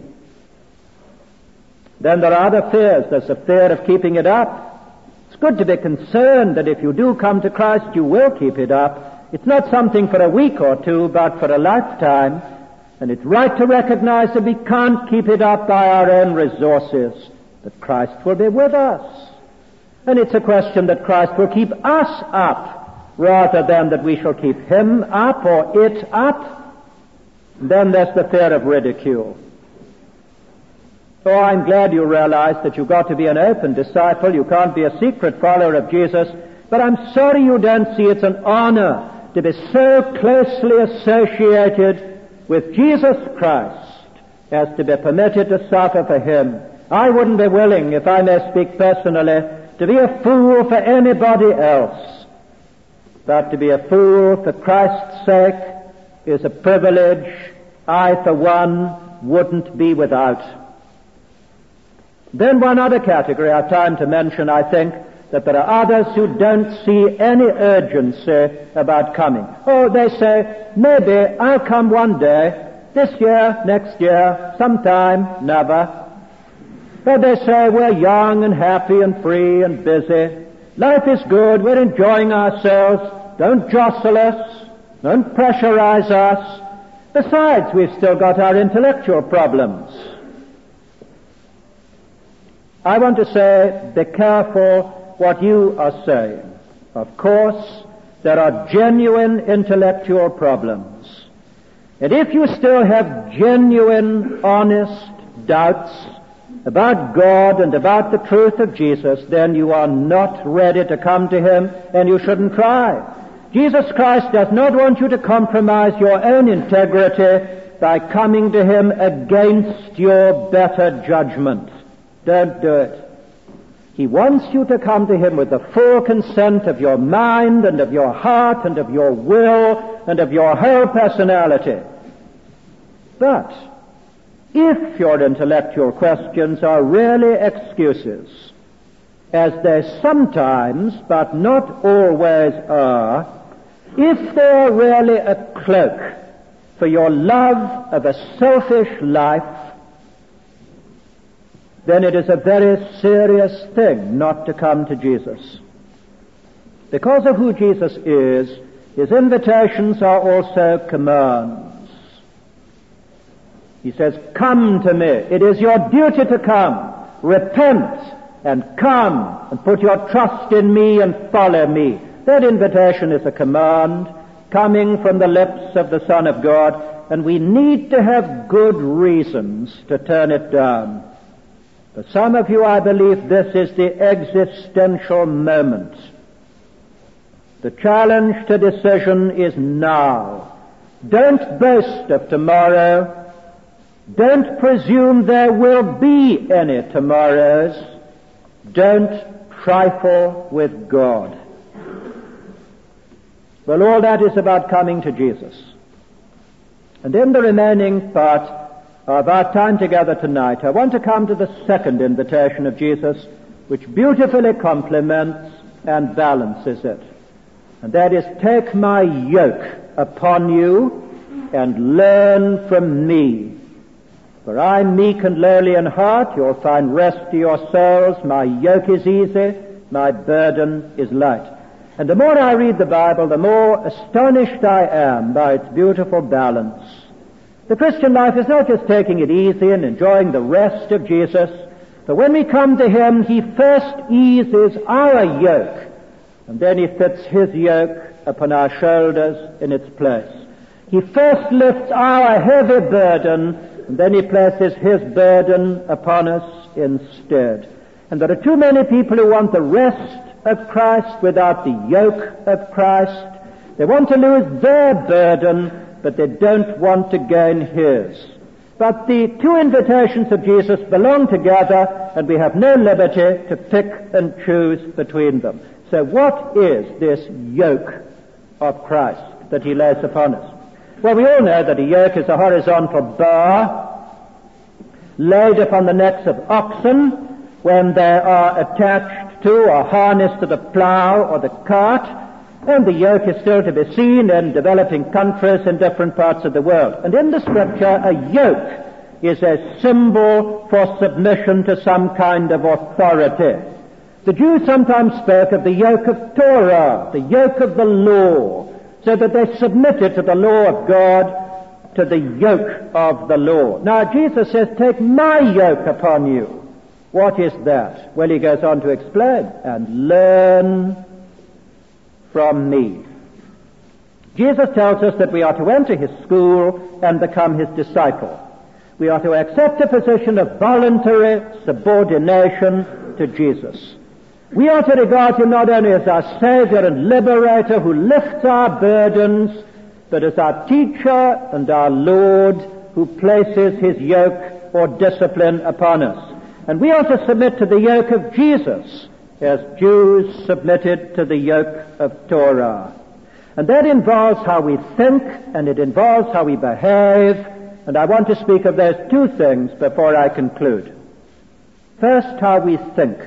Then there are other fears. There's the fear of keeping it up. It's good to be concerned that if you do come to Christ, you will keep it up. It's not something for a week or two, but for a lifetime. And it's right to recognize that we can't keep it up by our own resources, that Christ will be with us. And it's a question that Christ will keep us up, rather than that we shall keep Him up or it up. And then there's the fear of ridicule. Oh, I'm glad you realize that you've got to be an open disciple. You can't be a secret follower of Jesus. But I'm sorry you don't see it's an honor to be so closely associated with Jesus Christ as to be permitted to suffer for Him. I wouldn't be willing, if I may speak personally, to be a fool for anybody else. But to be a fool for Christ's sake is a privilege I, for one, wouldn't be without. Then one other category I have time to mention, I think, that there are others who don't see any urgency about coming. Oh, they say, maybe I'll come one day, this year, next year, sometime, never. But they say we're young and happy and free and busy. Life is good, we're enjoying ourselves. Don't jostle us, don't pressurize us. Besides, we've still got our intellectual problems. I want to say, be careful what you are saying. Of course, there are genuine intellectual problems. And if you still have genuine, honest doubts about God and about the truth of Jesus, then you are not ready to come to Him, and you shouldn't try. Jesus Christ does not want you to compromise your own integrity by coming to Him against your better judgment. Don't do it. He wants you to come to Him with the full consent of your mind and of your heart and of your will and of your whole personality. But if your intellectual questions are really excuses, as they sometimes, but not always are, if they are really a cloak for your love of a selfish life, then it is a very serious thing not to come to Jesus. Because of who Jesus is, His invitations are also commands. He says, come to me. It is your duty to come. Repent and come and put your trust in me and follow me. That invitation is a command coming from the lips of the Son of God, and we need to have good reasons to turn it down. For some of you, I believe this is the existential moment. The challenge to decision is now. Don't boast of tomorrow. Don't presume there will be any tomorrows. Don't trifle with God. Well, all that is about coming to Jesus. And in the remaining part of our time together tonight, I want to come to the second invitation of Jesus, which beautifully complements and balances it. And that is, take my yoke upon you and learn from me. For I am meek and lowly in heart, you'll find rest to your souls. My yoke is easy, my burden is light. And the more I read the Bible, the more astonished I am by its beautiful balance. The Christian life is not just taking it easy and enjoying the rest of Jesus, but when we come to Him, He first eases our yoke, and then He fits His yoke upon our shoulders in its place. He first lifts our heavy burden, and then He places His burden upon us instead. And there are too many people who want the rest of Christ without the yoke of Christ. They want to lose their burden, but they don't want to gain His. But the two invitations of Jesus belong together, and we have no liberty to pick and choose between them. So what is this yoke of Christ that He lays upon us? Well, we all know that a yoke is a horizontal bar laid upon the necks of oxen when they are attached to or harnessed to the plow or the cart, and the yoke is still to be seen in developing countries in different parts of the world. And in the Scripture, a yoke is a symbol for submission to some kind of authority. The Jews sometimes spoke of the yoke of Torah, the yoke of the law, so that they submitted to the law of God, to the yoke of the law. Now Jesus says, take my yoke upon you. What is that? Well, He goes on to explain, and learn from me. Jesus tells us that we are to enter His school and become His disciple. We are to accept a position of voluntary subordination to Jesus. We are to regard Him not only as our Savior and Liberator who lifts our burdens, but as our Teacher and our Lord who places His yoke or discipline upon us. And we are to submit to the yoke of Jesus as Jews submitted to the yoke of Torah. And that involves how we think, and it involves how we behave, and I want to speak of those two things before I conclude. First, how we think.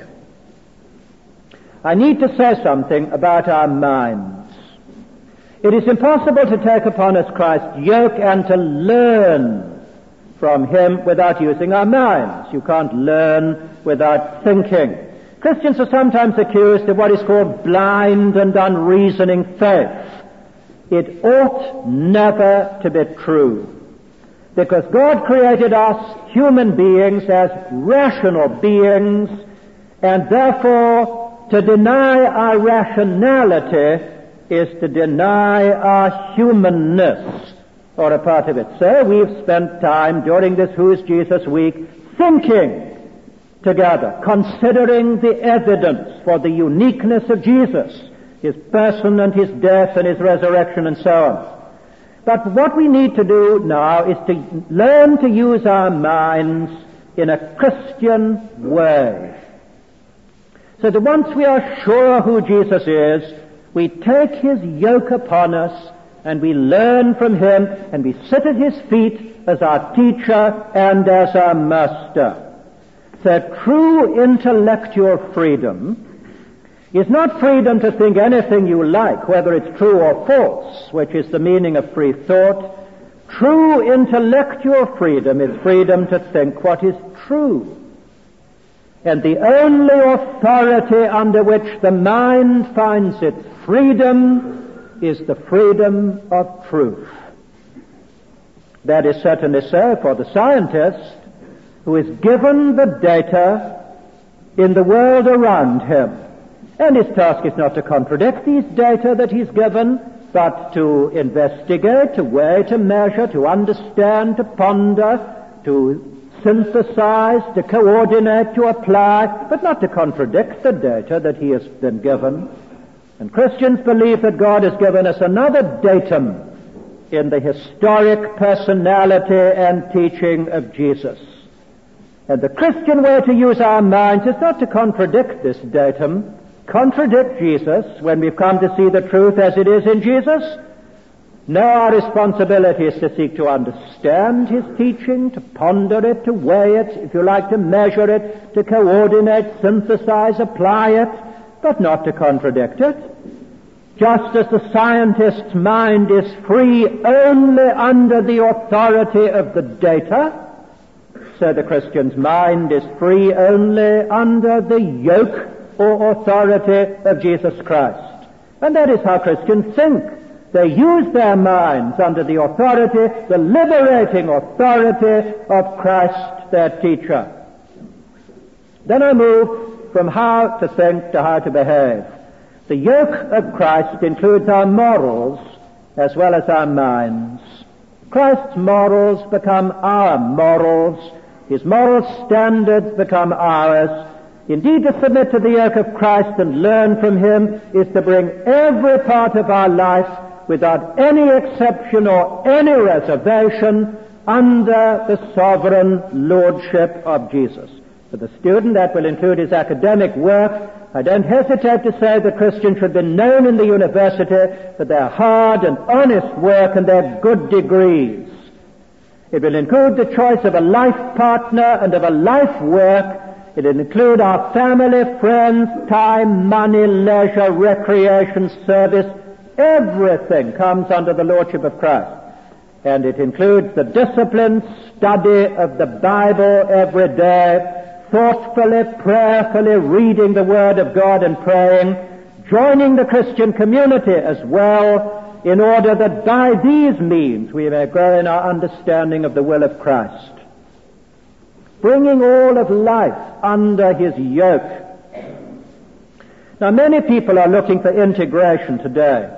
I need to say something about our minds. It is impossible to take upon us Christ's yoke and to learn from Him without using our minds. You can't learn without thinking. Christians are sometimes accused of what is called blind and unreasoning faith. It ought never to be true, because God created us human beings as rational beings, and therefore to deny our rationality is to deny our humanness, or a part of it. So we've spent time during this Who's Jesus week thinking together, considering the evidence for the uniqueness of Jesus, His person and His death and His resurrection and so on. But what we need to do now is to learn to use our minds in a Christian way. So that once we are sure who Jesus is, we take His yoke upon us and we learn from Him and we sit at His feet as our teacher and as our master. So true intellectual freedom is not freedom to think anything you like, whether it's true or false, which is the meaning of free thought. True intellectual freedom is freedom to think what is true. And the only authority under which the mind finds its freedom is the freedom of truth. That is certainly so for the scientist who is given the data in the world around him. And his task is not to contradict these data that he's given, but to investigate, to weigh, to measure, to understand, to ponder, to synthesize, to coordinate, to apply, but not to contradict the data that he has been given. And Christians believe that God has given us another datum in the historic personality and teaching of Jesus. And the Christian way to use our minds is not to contradict this datum, contradict Jesus when we've come to see the truth as it is in Jesus, No, our responsibility is to seek to understand his teaching, to ponder it, to weigh it, if you like, to measure it, to coordinate, synthesize, apply it, but not to contradict it. Just as the scientist's mind is free only under the authority of the data, so the Christian's mind is free only under the yoke or authority of Jesus Christ. And that is how Christians think. They use their minds under the authority, the liberating authority of Christ, their teacher. Then I move from how to think to how to behave. The yoke of Christ includes our morals as well as our minds. Christ's morals become our morals. His moral standards become ours. Indeed, to submit to the yoke of Christ and learn from him is to bring every part of our life, without any exception or any reservation, under the sovereign lordship of Jesus. For the student, that will include his academic work. I don't hesitate to say that Christians should be known in the university for their hard and honest work and their good degrees. It will include the choice of a life partner and of a life work. It will include our family, friends, time, money, leisure, recreation, service. Everything comes under the lordship of Christ. And it includes the disciplined study of the Bible every day, thoughtfully, prayerfully reading the Word of God and praying, joining the Christian community as well, in order that by these means we may grow in our understanding of the will of Christ. Bringing all of life under his yoke. Now, many people are looking for integration today.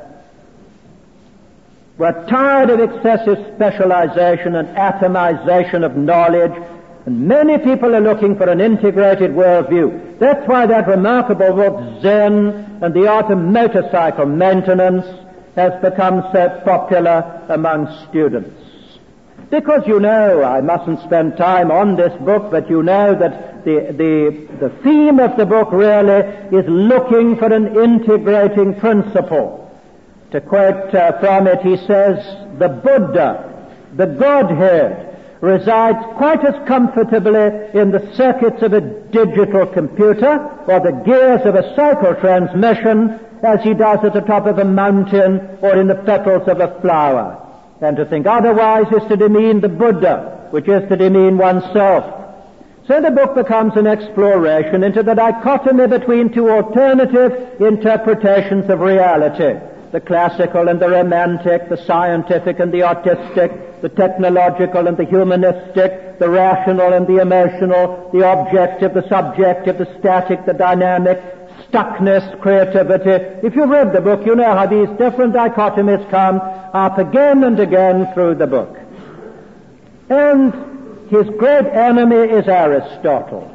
We're tired of excessive specialization and atomization of knowledge, and many people are looking for an integrated worldview. That's why that remarkable book, Zen, and the art of motorcycle maintenance has become so popular among students. Because you know, I mustn't spend time on this book, but you know that the theme of the book really is looking for an integrating principle. To quote from it, he says, the Buddha, the Godhead, resides quite as comfortably in the circuits of a digital computer or the gears of a cycle transmission as he does at the top of a mountain or in the petals of a flower. And to think otherwise is to demean the Buddha, which is to demean oneself. So the book becomes an exploration into the dichotomy between two alternative interpretations of reality. The classical and the romantic, the scientific and the artistic, the technological and the humanistic, the rational and the emotional, the objective, the subjective, the static, the dynamic, stuckness, creativity. If you've read the book, you know how these different dichotomies come up again and again through the book. And his great enemy is Aristotle.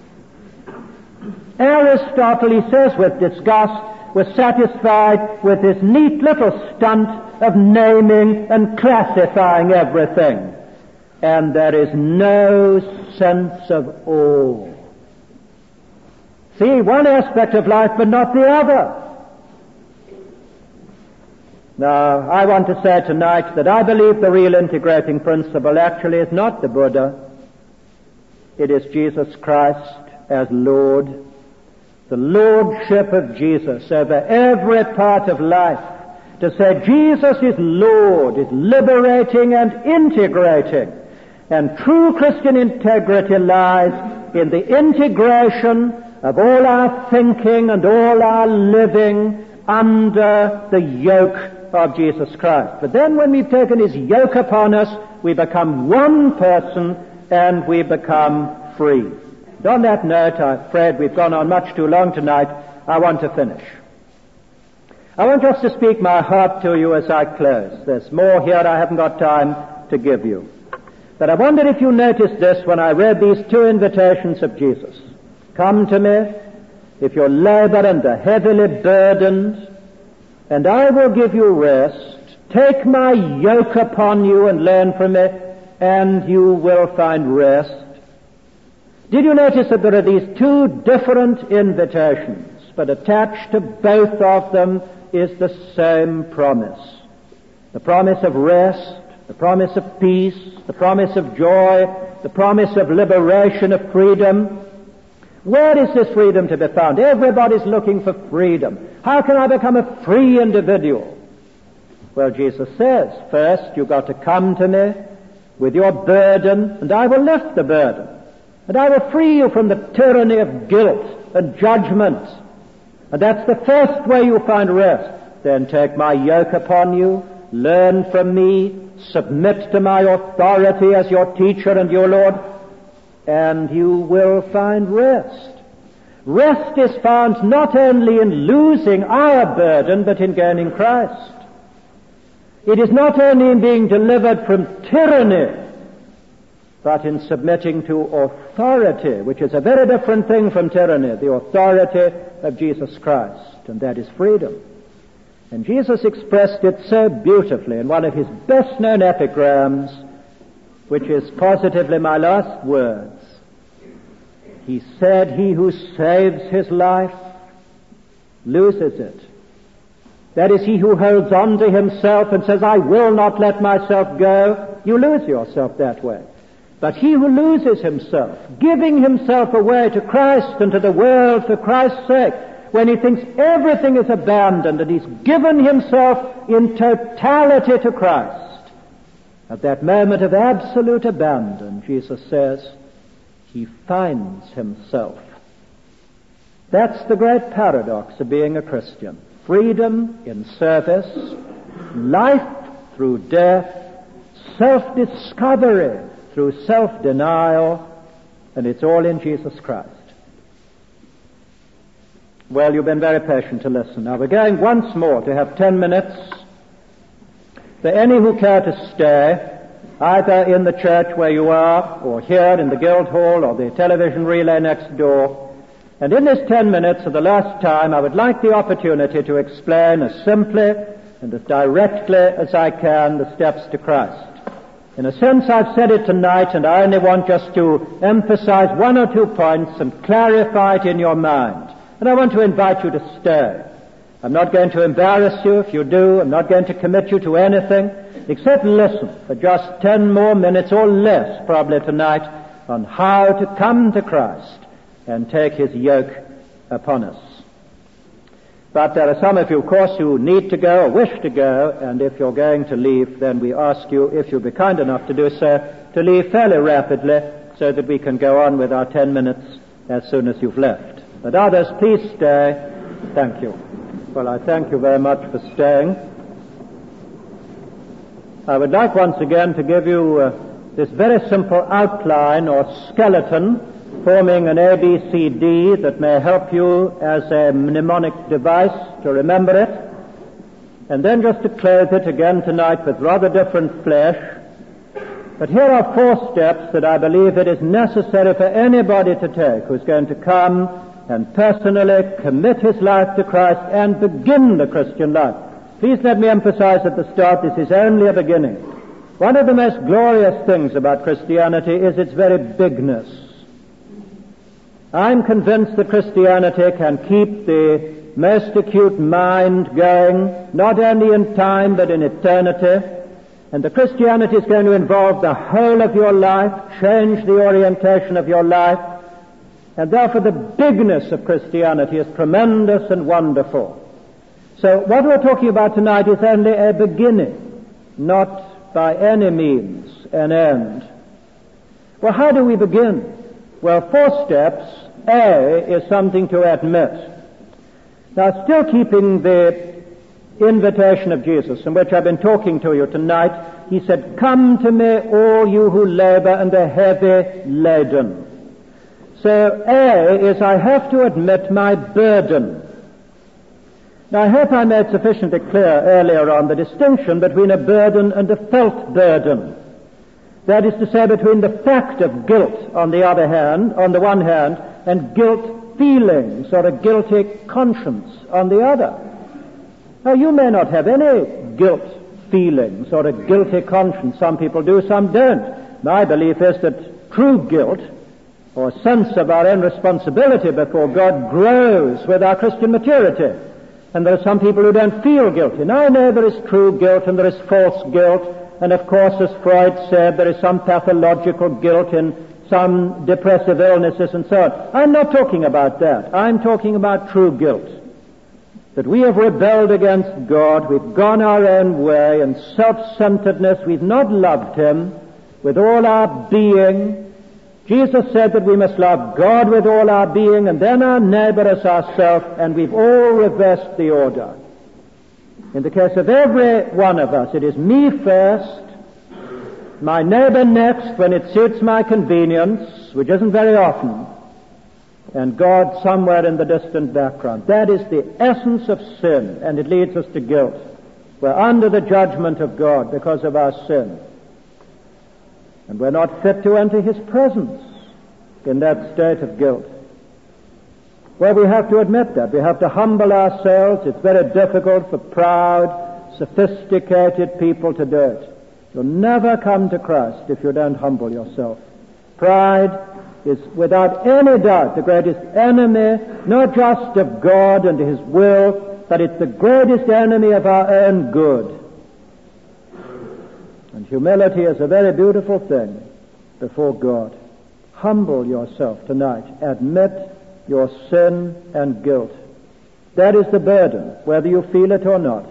Aristotle, he says with disgust, was satisfied with his neat little stunt of naming and classifying everything. And there is no sense of awe. See, one aspect of life but not the other. Now, I want to say tonight that I believe the real integrating principle actually is not the Buddha. It is Jesus Christ as Lord. The Lordship of Jesus over every part of life. To say Jesus is Lord is liberating and integrating. And true Christian integrity lies in the integration of all our thinking and all our living under the yoke of Jesus Christ. But then when we've taken his yoke upon us, we become one person and we become free. And on that note, I'm afraid we've gone on much too long tonight. I want to finish. I want just to speak my heart to you as I close. There's more here I haven't got time to give you. But I wonder if you noticed this when I read these two invitations of Jesus. Come to me, if you're labored and are heavily burdened, and I will give you rest. Take my yoke upon you and learn from me, and you will find rest. Did you notice that there are these two different invitations, but attached to both of them is the same promise? the promise of rest, the promise of peace, the promise of joy, the promise of liberation, of freedom. Where is this freedom to be found? Everybody's looking for freedom. How can I become a free individual? Well, Jesus says, first you've got to come to me with your burden, and I will lift the burden. And I will free you from the tyranny of guilt and judgment. And that's the first way you find rest. Then take my yoke upon you, learn from me, submit to my authority as your teacher and your Lord, and you will find rest. Rest is found not only in losing our burden, but in gaining Christ. It is not only in being delivered from tyranny, but in submitting to authority, which is a very different thing from tyranny, the authority of Jesus Christ, and that is freedom. And Jesus expressed it so beautifully in one of his best-known epigrams, which is positively my last words. He said, "He who saves his life loses it." That is, he who holds on to himself and says, "I will not let myself go," you lose yourself that way. But he who loses himself, giving himself away to Christ and to the world for Christ's sake, when he thinks everything is abandoned and he's given himself in totality to Christ, at that moment of absolute abandon, Jesus says, he finds himself. That's the great paradox of being a Christian. Freedom in service, life through death, self-discovery through self-denial, and it's all in Jesus Christ. Well, you've been very patient to listen. Now we're going once more to have 10 minutes for any who care to stay, either in the church where you are, or here in the Guildhall, or the television relay next door. And in this 10 minutes, for the last time, I would like the opportunity to explain as simply and as directly as I can the steps to Christ. In a sense, I've said it tonight, and I only want just to emphasize one or two points and clarify it in your mind. And I want to invite you to stay. I'm not going to embarrass you if you do. I'm not going to commit you to anything, except listen for just 10 more minutes or less, probably tonight, on how to come to Christ and take his yoke upon us. But there are some of you, of course, who need to go or wish to go, and if you're going to leave, then we ask you, if you'll be kind enough to do so, to leave fairly rapidly so that we can go on with our 10 minutes as soon as you've left. But others, please stay. Thank you. Well, I thank you very much for staying. I would like once again to give you this very simple outline or skeleton forming an ABCD that may help you as a mnemonic device to remember it. And then just to close it again tonight with rather different flesh. But here are 4 steps that I believe it is necessary for anybody to take who's going to come and personally commit his life to Christ and begin the Christian life. Please let me emphasize at the start, this is only a beginning. One of the most glorious things about Christianity is its very bigness. I'm convinced that Christianity can keep the most acute mind going, not only in time but in eternity. And the Christianity is going to involve the whole of your life, change the orientation of your life. And therefore the bigness of Christianity is tremendous and wonderful. So what we're talking about tonight is only a beginning, not by any means an end. Well, how do we begin? Well, 4 steps. A is something to admit. Now, still keeping the invitation of Jesus, in which I've been talking to you tonight, he said, "Come to me, all you who labor and are heavy laden." So A is I have to admit my burden. Now, I hope I made sufficiently clear earlier on the distinction between a burden and a felt burden. That is to say, between the fact of guilt on the one hand, and guilt feelings or a guilty conscience on the other. Now, you may not have any guilt feelings or a guilty conscience. Some people do, some don't. My belief is that true guilt or sense of our own responsibility before God grows with our Christian maturity. And there are some people who don't feel guilty. Now I know there is true guilt and there is false guilt. And of course, as Freud said, there is some pathological guilt in some depressive illnesses and so on. I'm not talking about that. I'm talking about true guilt. That we have rebelled against God, we've gone our own way, and self-centeredness, we've not loved Him with all our being. Jesus said that we must love God with all our being and then our neighbor as ourselves, and we've all reversed the order. In the case of every one of us, it is me first, my neighbor next when it suits my convenience, which isn't very often, and God somewhere in the distant background. That is the essence of sin, and it leads us to guilt. We're under the judgment of God because of our sin. And we're not fit to enter His presence in that state of guilt. Well, we have to admit that. We have to humble ourselves. It's very difficult for proud, sophisticated people to do it. You'll never come to Christ if you don't humble yourself. Pride is without any doubt the greatest enemy, not just of God and His will, but it's the greatest enemy of our own good. And humility is a very beautiful thing before God. Humble yourself tonight. Admit your sin and guilt. That is the burden, whether you feel it or not.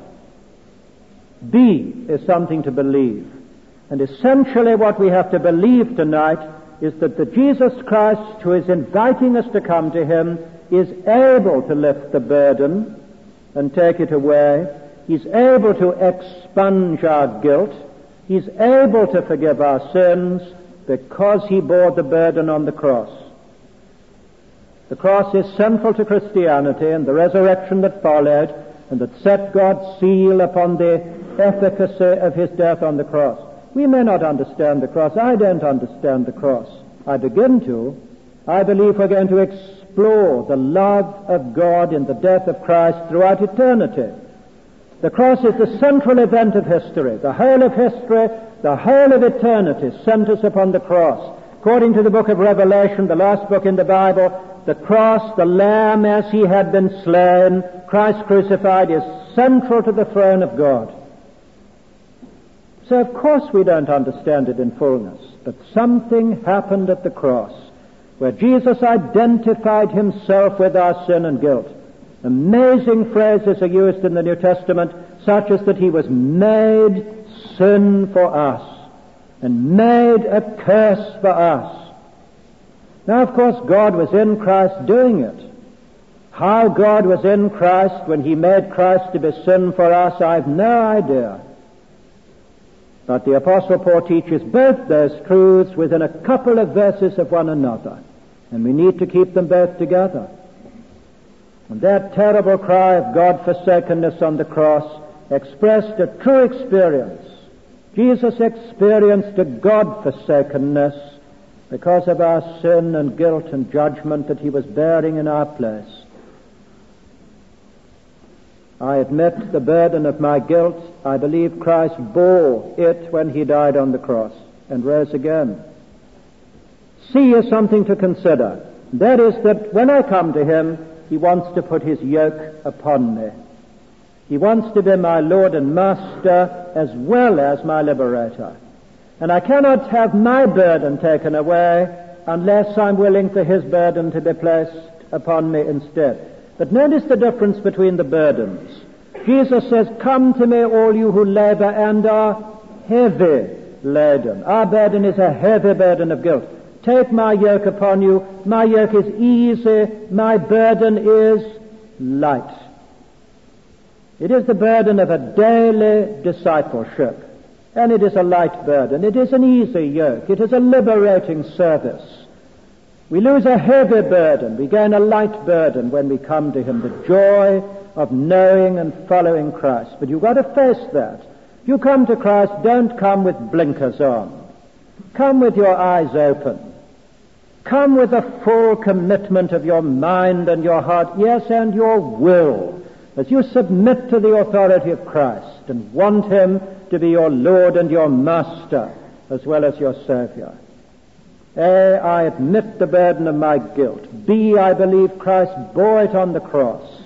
B is something to believe. And essentially what we have to believe tonight is that the Jesus Christ who is inviting us to come to Him is able to lift the burden and take it away. He's able to expunge our guilt. He's able to forgive our sins because He bore the burden on the cross. The cross is central to Christianity and the resurrection that followed and that set God's seal upon the efficacy of His death on the cross. We may not understand the cross. I don't understand the cross. I begin to. I believe we're going to explore the love of God in the death of Christ throughout eternity. The cross is the central event of history. The whole of history, the whole of eternity centers upon the cross. According to the book of Revelation, the last book in the Bible, the cross, the Lamb as He had been slain, Christ crucified, is central to the throne of God. So of course we don't understand it in fullness, but something happened at the cross where Jesus identified Himself with our sin and guilt. Amazing phrases are used in the New Testament, such as that He was made sin for us and made a curse for us. Now, of course, God was in Christ doing it. How God was in Christ when He made Christ to be sin for us, I have no idea. But the Apostle Paul teaches both those truths within a couple of verses of one another, and we need to keep them both together. And that terrible cry of God-forsakenness on the cross expressed a true experience. Jesus experienced a God-forsakenness because of our sin and guilt and judgment that He was bearing in our place. I admit the burden of my guilt. I believe Christ bore it when He died on the cross and rose again. C is something to consider. That is that when I come to Him, He wants to put His yoke upon me. He wants to be my Lord and Master as well as my liberator. And I cannot have my burden taken away unless I'm willing for His burden to be placed upon me instead. But notice the difference between the burdens. Jesus says, "Come to me, all you who labor and are heavy laden." Our burden is a heavy burden of guilt. "Take my yoke upon you. My yoke is easy. My burden is light." It is the burden of a daily discipleship. And it is a light burden. It is an easy yoke. It is a liberating service. We lose a heavy burden. We gain a light burden when we come to Him. The joy of knowing and following Christ. But you've got to face that. If you come to Christ, don't come with blinkers on. Come with your eyes open. Come with a full commitment of your mind and your heart, yes, and your will, as you submit to the authority of Christ and want Him to be your Lord and your Master as well as your Savior. A, I admit the burden of my guilt. B, I believe Christ bore it on the cross.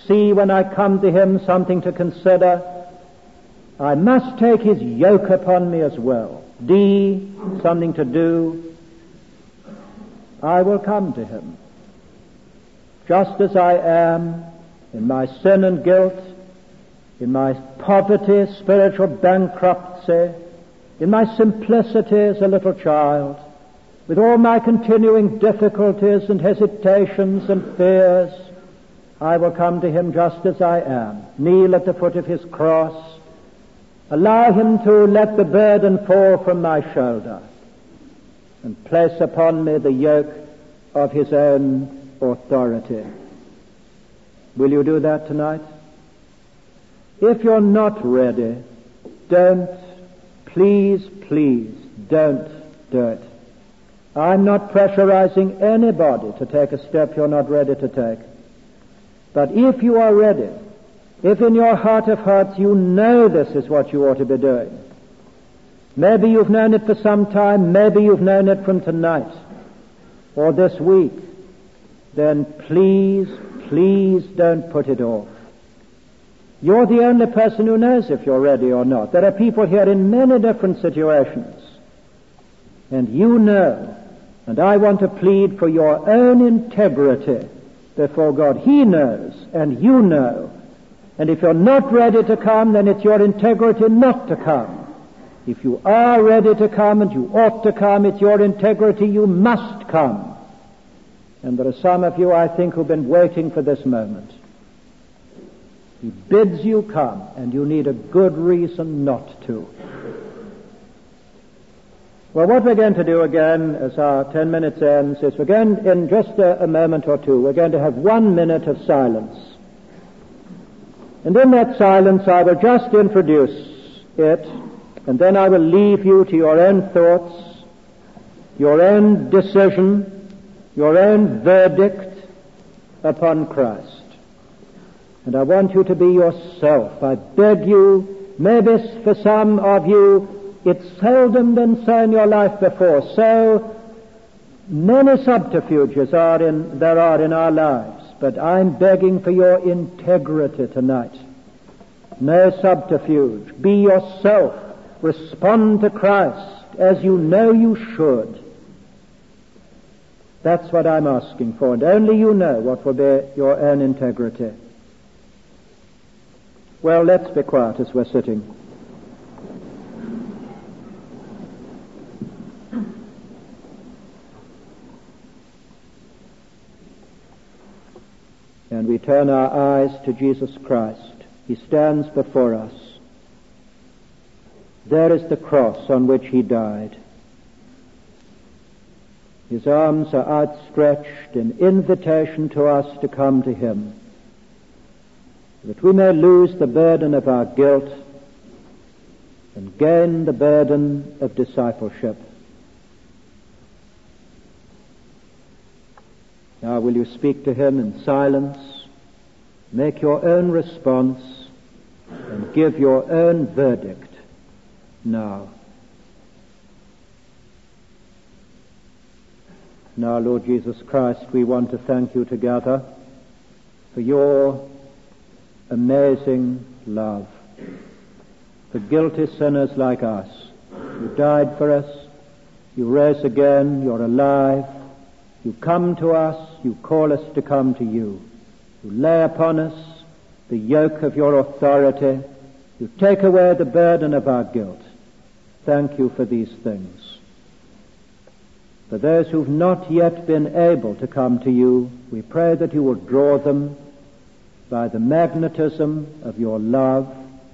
see when I come to him something to consider. I must take his yoke upon me as well. D, something to do. I will come to him. Just as I am, in my sin and guilt, in my poverty, spiritual bankruptcy, in my simplicity as a little child, with all my continuing difficulties and hesitations and fears, I will come to him just as I am, kneel at the foot of his cross, allow him to let the burden fall from my shoulder, and place upon me the yoke of his own authority. Will you do that tonight? If you're not ready, please don't do it. I'm not pressurizing anybody to take a step you're not ready to take. But if you are ready, if in your heart of hearts you know this is what you ought to be doing, maybe you've known it for some time, maybe you've known it from tonight or this week, then please don't put it off. You're the only person who knows if you're ready or not. There are people here in many different situations, and you know, and I want to plead for your own integrity before God. He knows, and you know. And if you're not ready to come, then it's your integrity not to come. If you are ready to come and you ought to come, it's your integrity you must come. And there are some of you, I think, who've been waiting for this moment. He bids you come, and you need a good reason not to. Well, what we're going to do again as our 10 minutes ends is we're going, in just a moment or two, we're going to have 1 minute of silence. And in that silence I will just introduce it, and then I will leave you to your own thoughts, your own decision, your own verdict upon Christ. And I want you to be yourself. I beg you, maybe for some of you, it's seldom been so in your life before. So many subterfuges there are in our lives. But I'm begging for your integrity tonight. No subterfuge. Be yourself. Respond to Christ as you know you should. That's what I'm asking for. And only you know what will be your own integrity. Well, let's be quiet as we're sitting. And we turn our eyes to Jesus Christ. He stands before us. There is the cross on which he died. His arms are outstretched in invitation to us to come to him, that we may lose the burden of our guilt and gain the burden of discipleship. Now will you speak to him in silence, make your own response, and give your own verdict now. Now, Lord Jesus Christ, we want to thank you together for your amazing love for guilty sinners like us. You died for us. You rose again. You're alive. You come to us. You call us to come to you. You lay upon us the yoke of your authority. You take away the burden of our guilt. Thank you for these things. For those who've not yet been able to come to you, we pray that you will draw them by the magnetism of your love,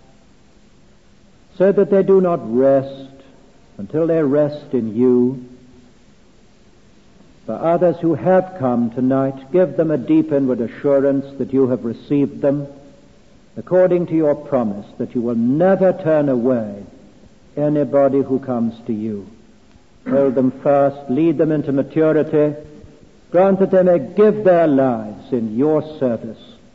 so that they do not rest until they rest in you. For others who have come tonight, give them a deep inward assurance that you have received them according to your promise, that you will never turn away anybody who comes to you. Hold them fast, lead them into maturity, grant that they may give their lives in your service.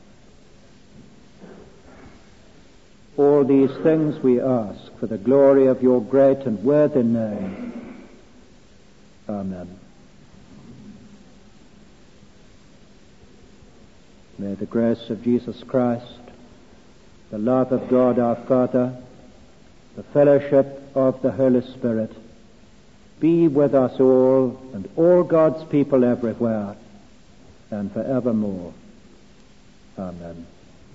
All these things we ask for the glory of your great and worthy name. Amen. May the grace of Jesus Christ, the love of God our Father, the fellowship of the Holy Spirit be with us all and all God's people everywhere and forevermore. Amen.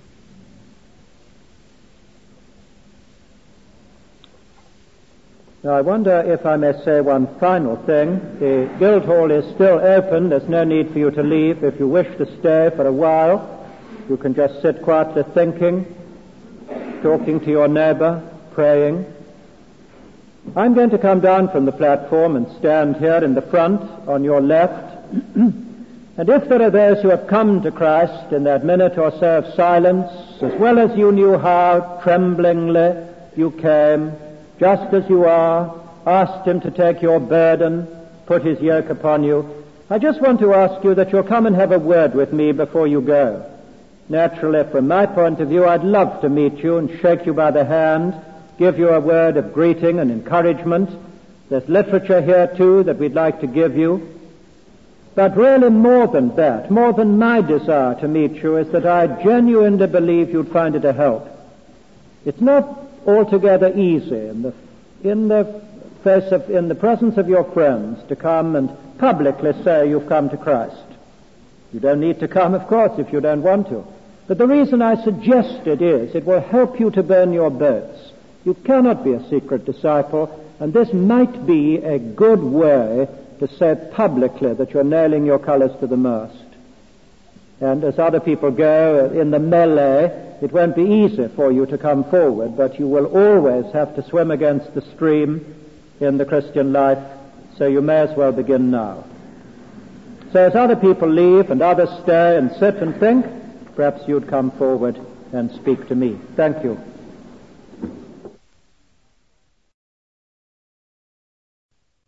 Now I wonder if I may say one final thing. The Guildhall is still open. There's no need for you to leave. If you wish to stay for a while, you can just sit quietly thinking, talking to your neighbor, praying. I'm going to come down from the platform and stand here in the front on your left. And if there are those who have come to Christ in that minute or so of silence, as well as you knew how, tremblingly, you came, just as you are, asked him to take your burden, put his yoke upon you, I just want to ask you that you'll come and have a word with me before you go. Naturally, from my point of view, I'd love to meet you and shake you by the hand, give you a word of greeting and encouragement. There's literature here, too, that we'd like to give you. But really more than that, more than my desire to meet you, is that I genuinely believe you'd find it a help. It's not altogether easy in the presence of your friends to come and publicly say you've come to Christ. You don't need to come, of course, if you don't want to. But the reason I suggest it is it will help you to burn your boats. You cannot be a secret disciple, and this might be a good way to say publicly that you're nailing your colors to the mast. And as other people go in the melee, it won't be easy for you to come forward, but you will always have to swim against the stream in the Christian life, so you may as well begin now. So as other people leave and others stay and sit and think, perhaps you'd come forward and speak to me. Thank you.